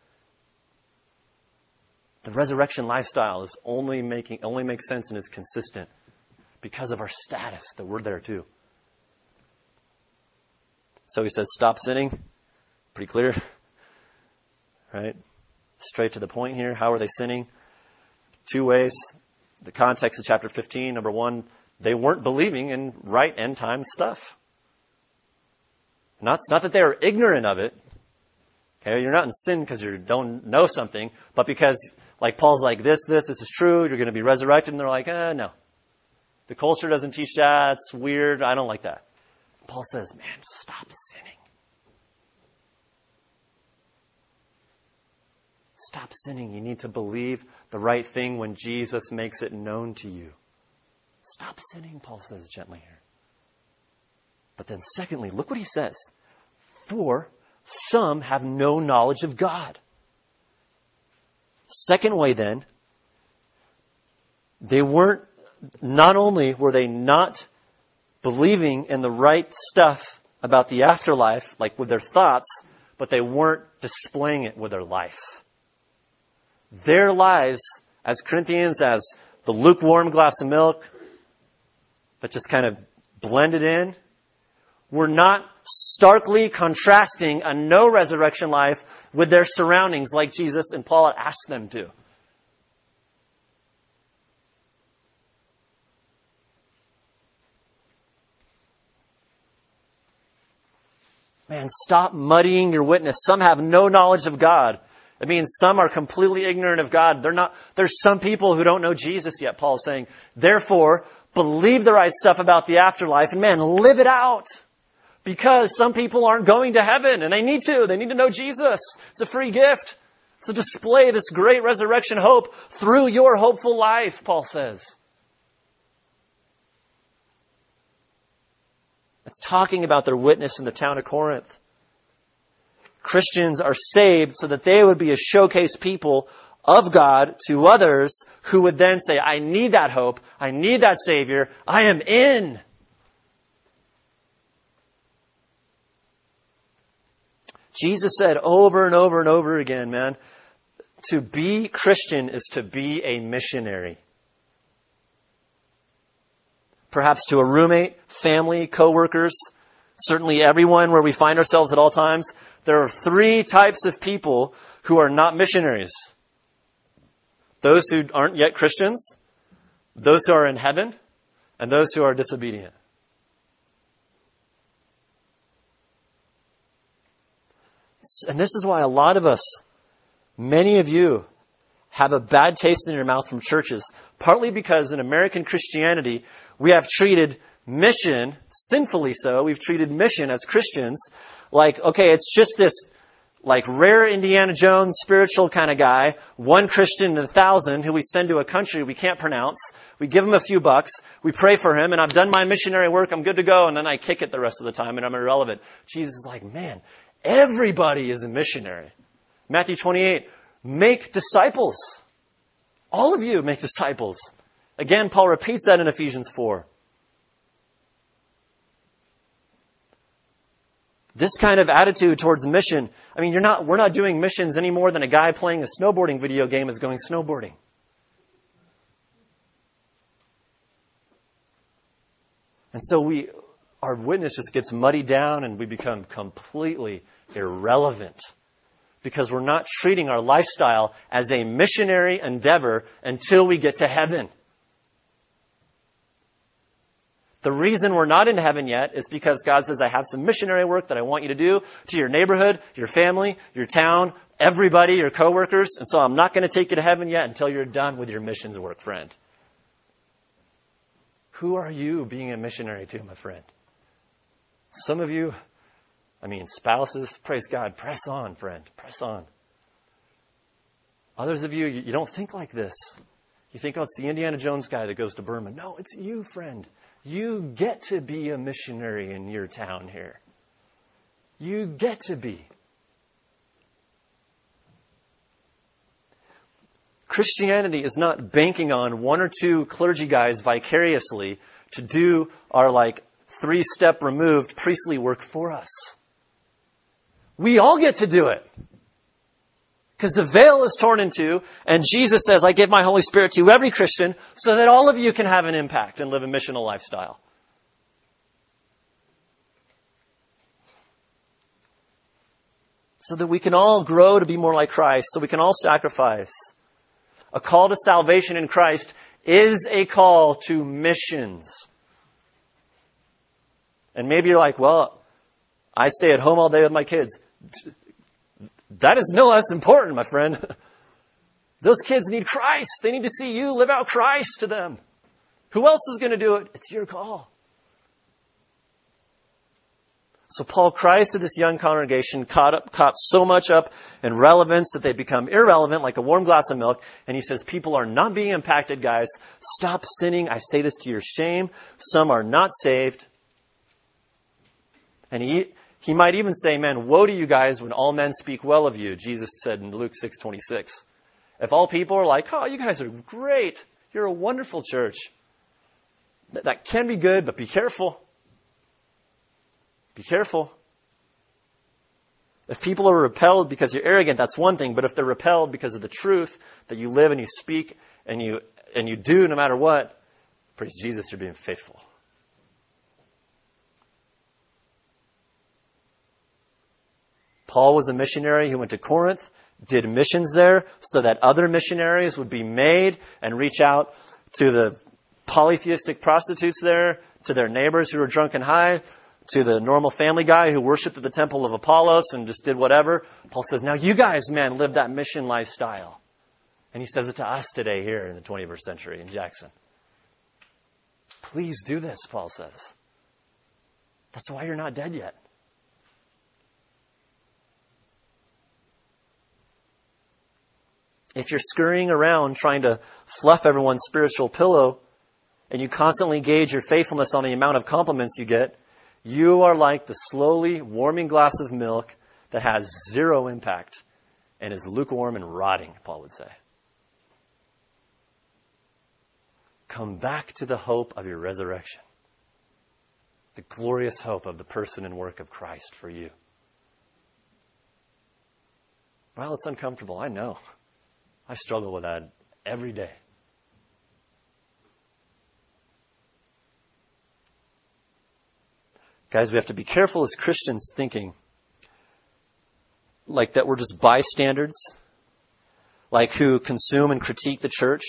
The resurrection lifestyle is only making, only makes sense and is consistent because of our status that we're there too. So he says, stop sinning. Pretty clear. Right? Straight to the point here. How are they sinning? Two ways. The context of chapter fifteen. Number one, they weren't believing in right end time stuff. Not, not that they were ignorant of it. Okay, you're not in sin because you don't know something, but because, like Paul's like, this, this, this is true, you're going to be resurrected, and they're like, eh, no. The culture doesn't teach that, it's weird, I don't like that. Paul says, man, stop sinning. Stop sinning. You need to believe the right thing when Jesus makes it known to you. Stop sinning, Paul says gently here. But then secondly, look what he says. For some have no knowledge of God. Second way then, they weren't, not only were they not believing in the right stuff about the afterlife, like with their thoughts, but they weren't displaying it with their life. Their lives as Corinthians, as the lukewarm glass of milk that just kind of blended in, were not starkly contrasting a no resurrection life with their surroundings like Jesus and Paul had asked them to. Man, stop muddying your witness. Some have no knowledge of God. It means some are completely ignorant of God. They're not, there's some people who don't know Jesus yet, Paul's saying. Therefore, believe the right stuff about the afterlife and man, live it out. Because some people aren't going to heaven and they need to. They need to know Jesus. It's a free gift. It's a display of this great resurrection hope through your hopeful life, Paul says. It's talking about their witness in the town of Corinth. Christians are saved so that they would be a showcase people of God to others who would then say, I need that hope. I need that Savior. I am in. Jesus said over and over and over again, man, to be Christian is to be a missionary. Perhaps to a roommate, family, coworkers, certainly everyone where we find ourselves at all times. There are three types of people who are not missionaries. Those who aren't yet Christians, those who are in heaven, and those who are disobedient. And this is why a lot of us, many of you, have a bad taste in your mouth from churches. Partly because in American Christianity, we have treated mission, sinfully so, we've treated mission as Christians like, okay, it's just this like rare Indiana Jones spiritual kind of guy, one Christian in a thousand who we send to a country we can't pronounce. We give him a few bucks. We pray for him and I've done my missionary work. I'm good to go. And then I kick it the rest of the time and I'm irrelevant. Jesus is like, man, everybody is a missionary. Matthew twenty-eight, make disciples. All of you make disciples. Again, Paul repeats that in Ephesians four. This kind of attitude towards mission, I mean, you're not, we're not doing missions any more than a guy playing a snowboarding video game is going snowboarding. And so we, our witness just gets muddied down and we become completely irrelevant because we're not treating our lifestyle as a missionary endeavor until we get to heaven. The reason we're not in heaven yet is because God says, I have some missionary work that I want you to do to your neighborhood, your family, your town, everybody, your coworkers. And so I'm not going to take you to heaven yet until you're done with your missions work, friend. Who are you being a missionary to, my friend? Some of you, I mean, spouses, praise God, press on, friend, press on. Others of you, you don't think like this. You think, oh, it's the Indiana Jones guy that goes to Burma. No, it's you, friend. You get to be a missionary in your town here. You get to be. Christianity is not banking on one or two clergy guys vicariously to do our like three-step removed priestly work for us. We all get to do it. Because the veil is torn in two, and Jesus says, I give my Holy Spirit to every Christian so that all of you can have an impact and live a missional lifestyle. So that we can all grow to be more like Christ, so we can all sacrifice. A call to salvation in Christ is a call to missions. And maybe you're like, well, I stay at home all day with my kids. That is no less important, my friend. Those kids need Christ. They need to see you live out Christ to them. Who else is going to do it? It's your call. So Paul cries to this young congregation, caught up, caught so much up in relevance that they become irrelevant like a warm glass of milk. And he says, people are not being impacted, guys. Stop sinning. I say this to your shame. Some are not saved. And he... He might even say, man, woe to you guys when all men speak well of you, Jesus said in Luke six twenty-six. If all people are like, oh, you guys are great. You're a wonderful church. That, that can be good, but be careful. Be careful. If people are repelled because you're arrogant, that's one thing. But if they're repelled because of the truth that you live and you speak and you and you do no matter what, praise Jesus, you're being faithful. Paul was a missionary who went to Corinth, did missions there so that other missionaries would be made and reach out to the polytheistic prostitutes there, to their neighbors who were drunk and high, to the normal family guy who worshiped at the temple of Apollos and just did whatever. Paul says, now you guys, man, live that mission lifestyle. And he says it to us today here in the twenty-first century in Jackson. Please do this, Paul says. That's why you're not dead yet. If you're scurrying around trying to fluff everyone's spiritual pillow and you constantly gauge your faithfulness on the amount of compliments you get, you are like the slowly warming glass of milk that has zero impact and is lukewarm and rotting, Paul would say. Come back to the hope of your resurrection, the glorious hope of the person and work of Christ for you. Well, it's uncomfortable, I know. I struggle with that every day. Guys, we have to be careful as Christians thinking like that we're just bystanders, like who consume and critique the church.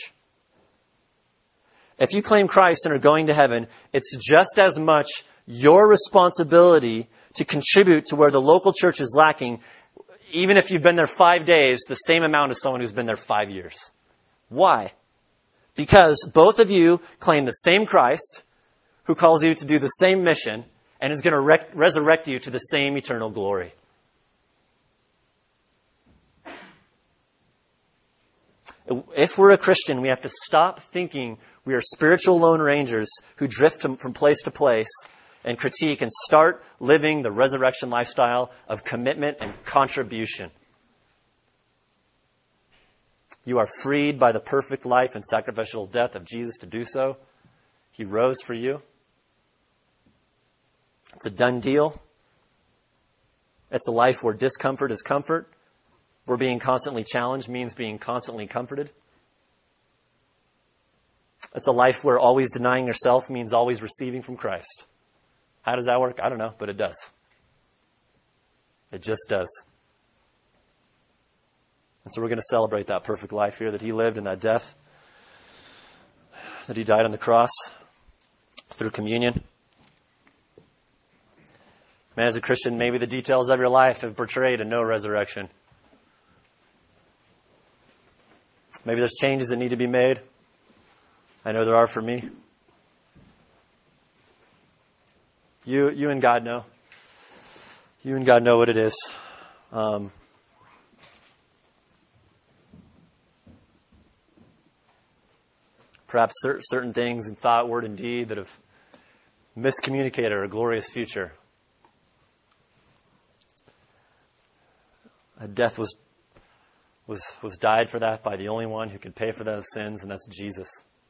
If you claim Christ and are going to heaven, it's just as much your responsibility to contribute to where the local church is lacking, even if you've been there five days, the same amount as someone who's been there five years. Why? Because both of you claim the same Christ who calls you to do the same mission and is going to re- resurrect you to the same eternal glory. If we're a Christian, we have to stop thinking we are spiritual lone rangers who drift from place to place and critique and start living the resurrection lifestyle of commitment and contribution. You are freed by the perfect life and sacrificial death of Jesus to do so. He rose for you. It's a done deal. It's a life where discomfort is comfort, where being constantly challenged means being constantly comforted. It's a life where always denying yourself means always receiving from Christ. How does that work? I don't know, but it does. It just does. And so we're going to celebrate that perfect life here that he lived and that death, that he died on the cross through communion. Man, as a Christian, maybe the details of your life have portrayed a no resurrection. Maybe there's changes that need to be made. I know there are for me. You, you and God know. You and God know what it is. Um, perhaps cer- certain things in thought, word, and deed that have miscommunicated our glorious future. A death was was was died for that by the only one who could pay for those sins, and that's Jesus.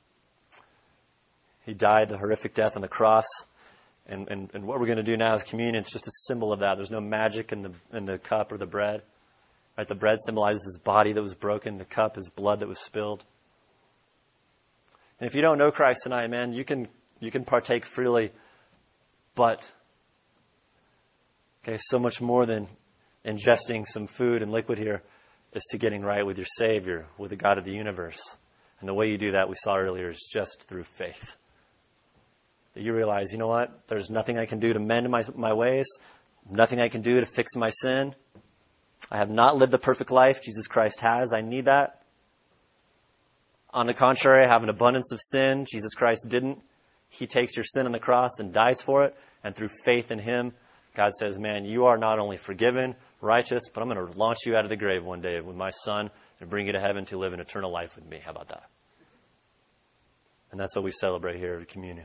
He died the horrific death on the cross. And, and, and what we're going to do now is communion. It's just a symbol of that. There's no magic in the in the cup or the bread. Right? The bread symbolizes his body that was broken. The cup is blood that was spilled. And if you don't know Christ tonight, man, you can you can partake freely. But, okay, so much more than ingesting some food and liquid here is to getting right with your Savior, with the God of the universe. And the way you do that, we saw earlier, is just through faith. That you realize, you know what? There's nothing I can do to mend my, my ways. Nothing I can do to fix my sin. I have not lived the perfect life Jesus Christ has. I need that. On the contrary, I have an abundance of sin. Jesus Christ didn't. He takes your sin on the cross and dies for it. And through faith in him, God says, man, you are not only forgiven, righteous, but I'm going to launch you out of the grave one day with my son and bring you to heaven to live an eternal life with me. How about that? And that's what we celebrate here at communion.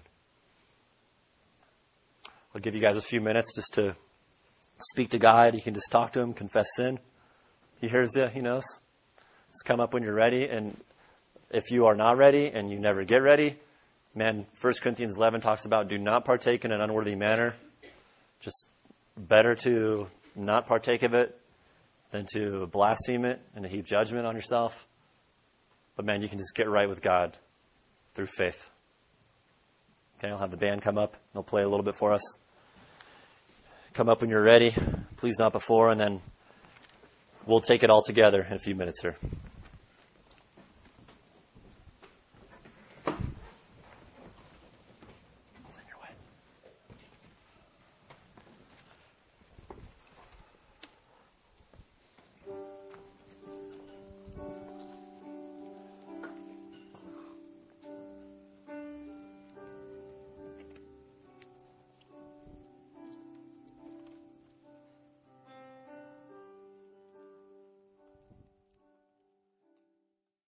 I'll give you guys a few minutes just to speak to God. You can just talk to him, confess sin. He hears you. He knows. Just come up when you're ready. And if you are not ready and you never get ready, man, First Corinthians eleven talks about do not partake in an unworthy manner. Just better to not partake of it than to blaspheme it and to heap judgment on yourself. But man, you can just get right with God through faith. Okay, I'll have the band come up. They'll play a little bit for us. Come up when you're ready. Please not before, and then we'll take it all together in a few minutes here.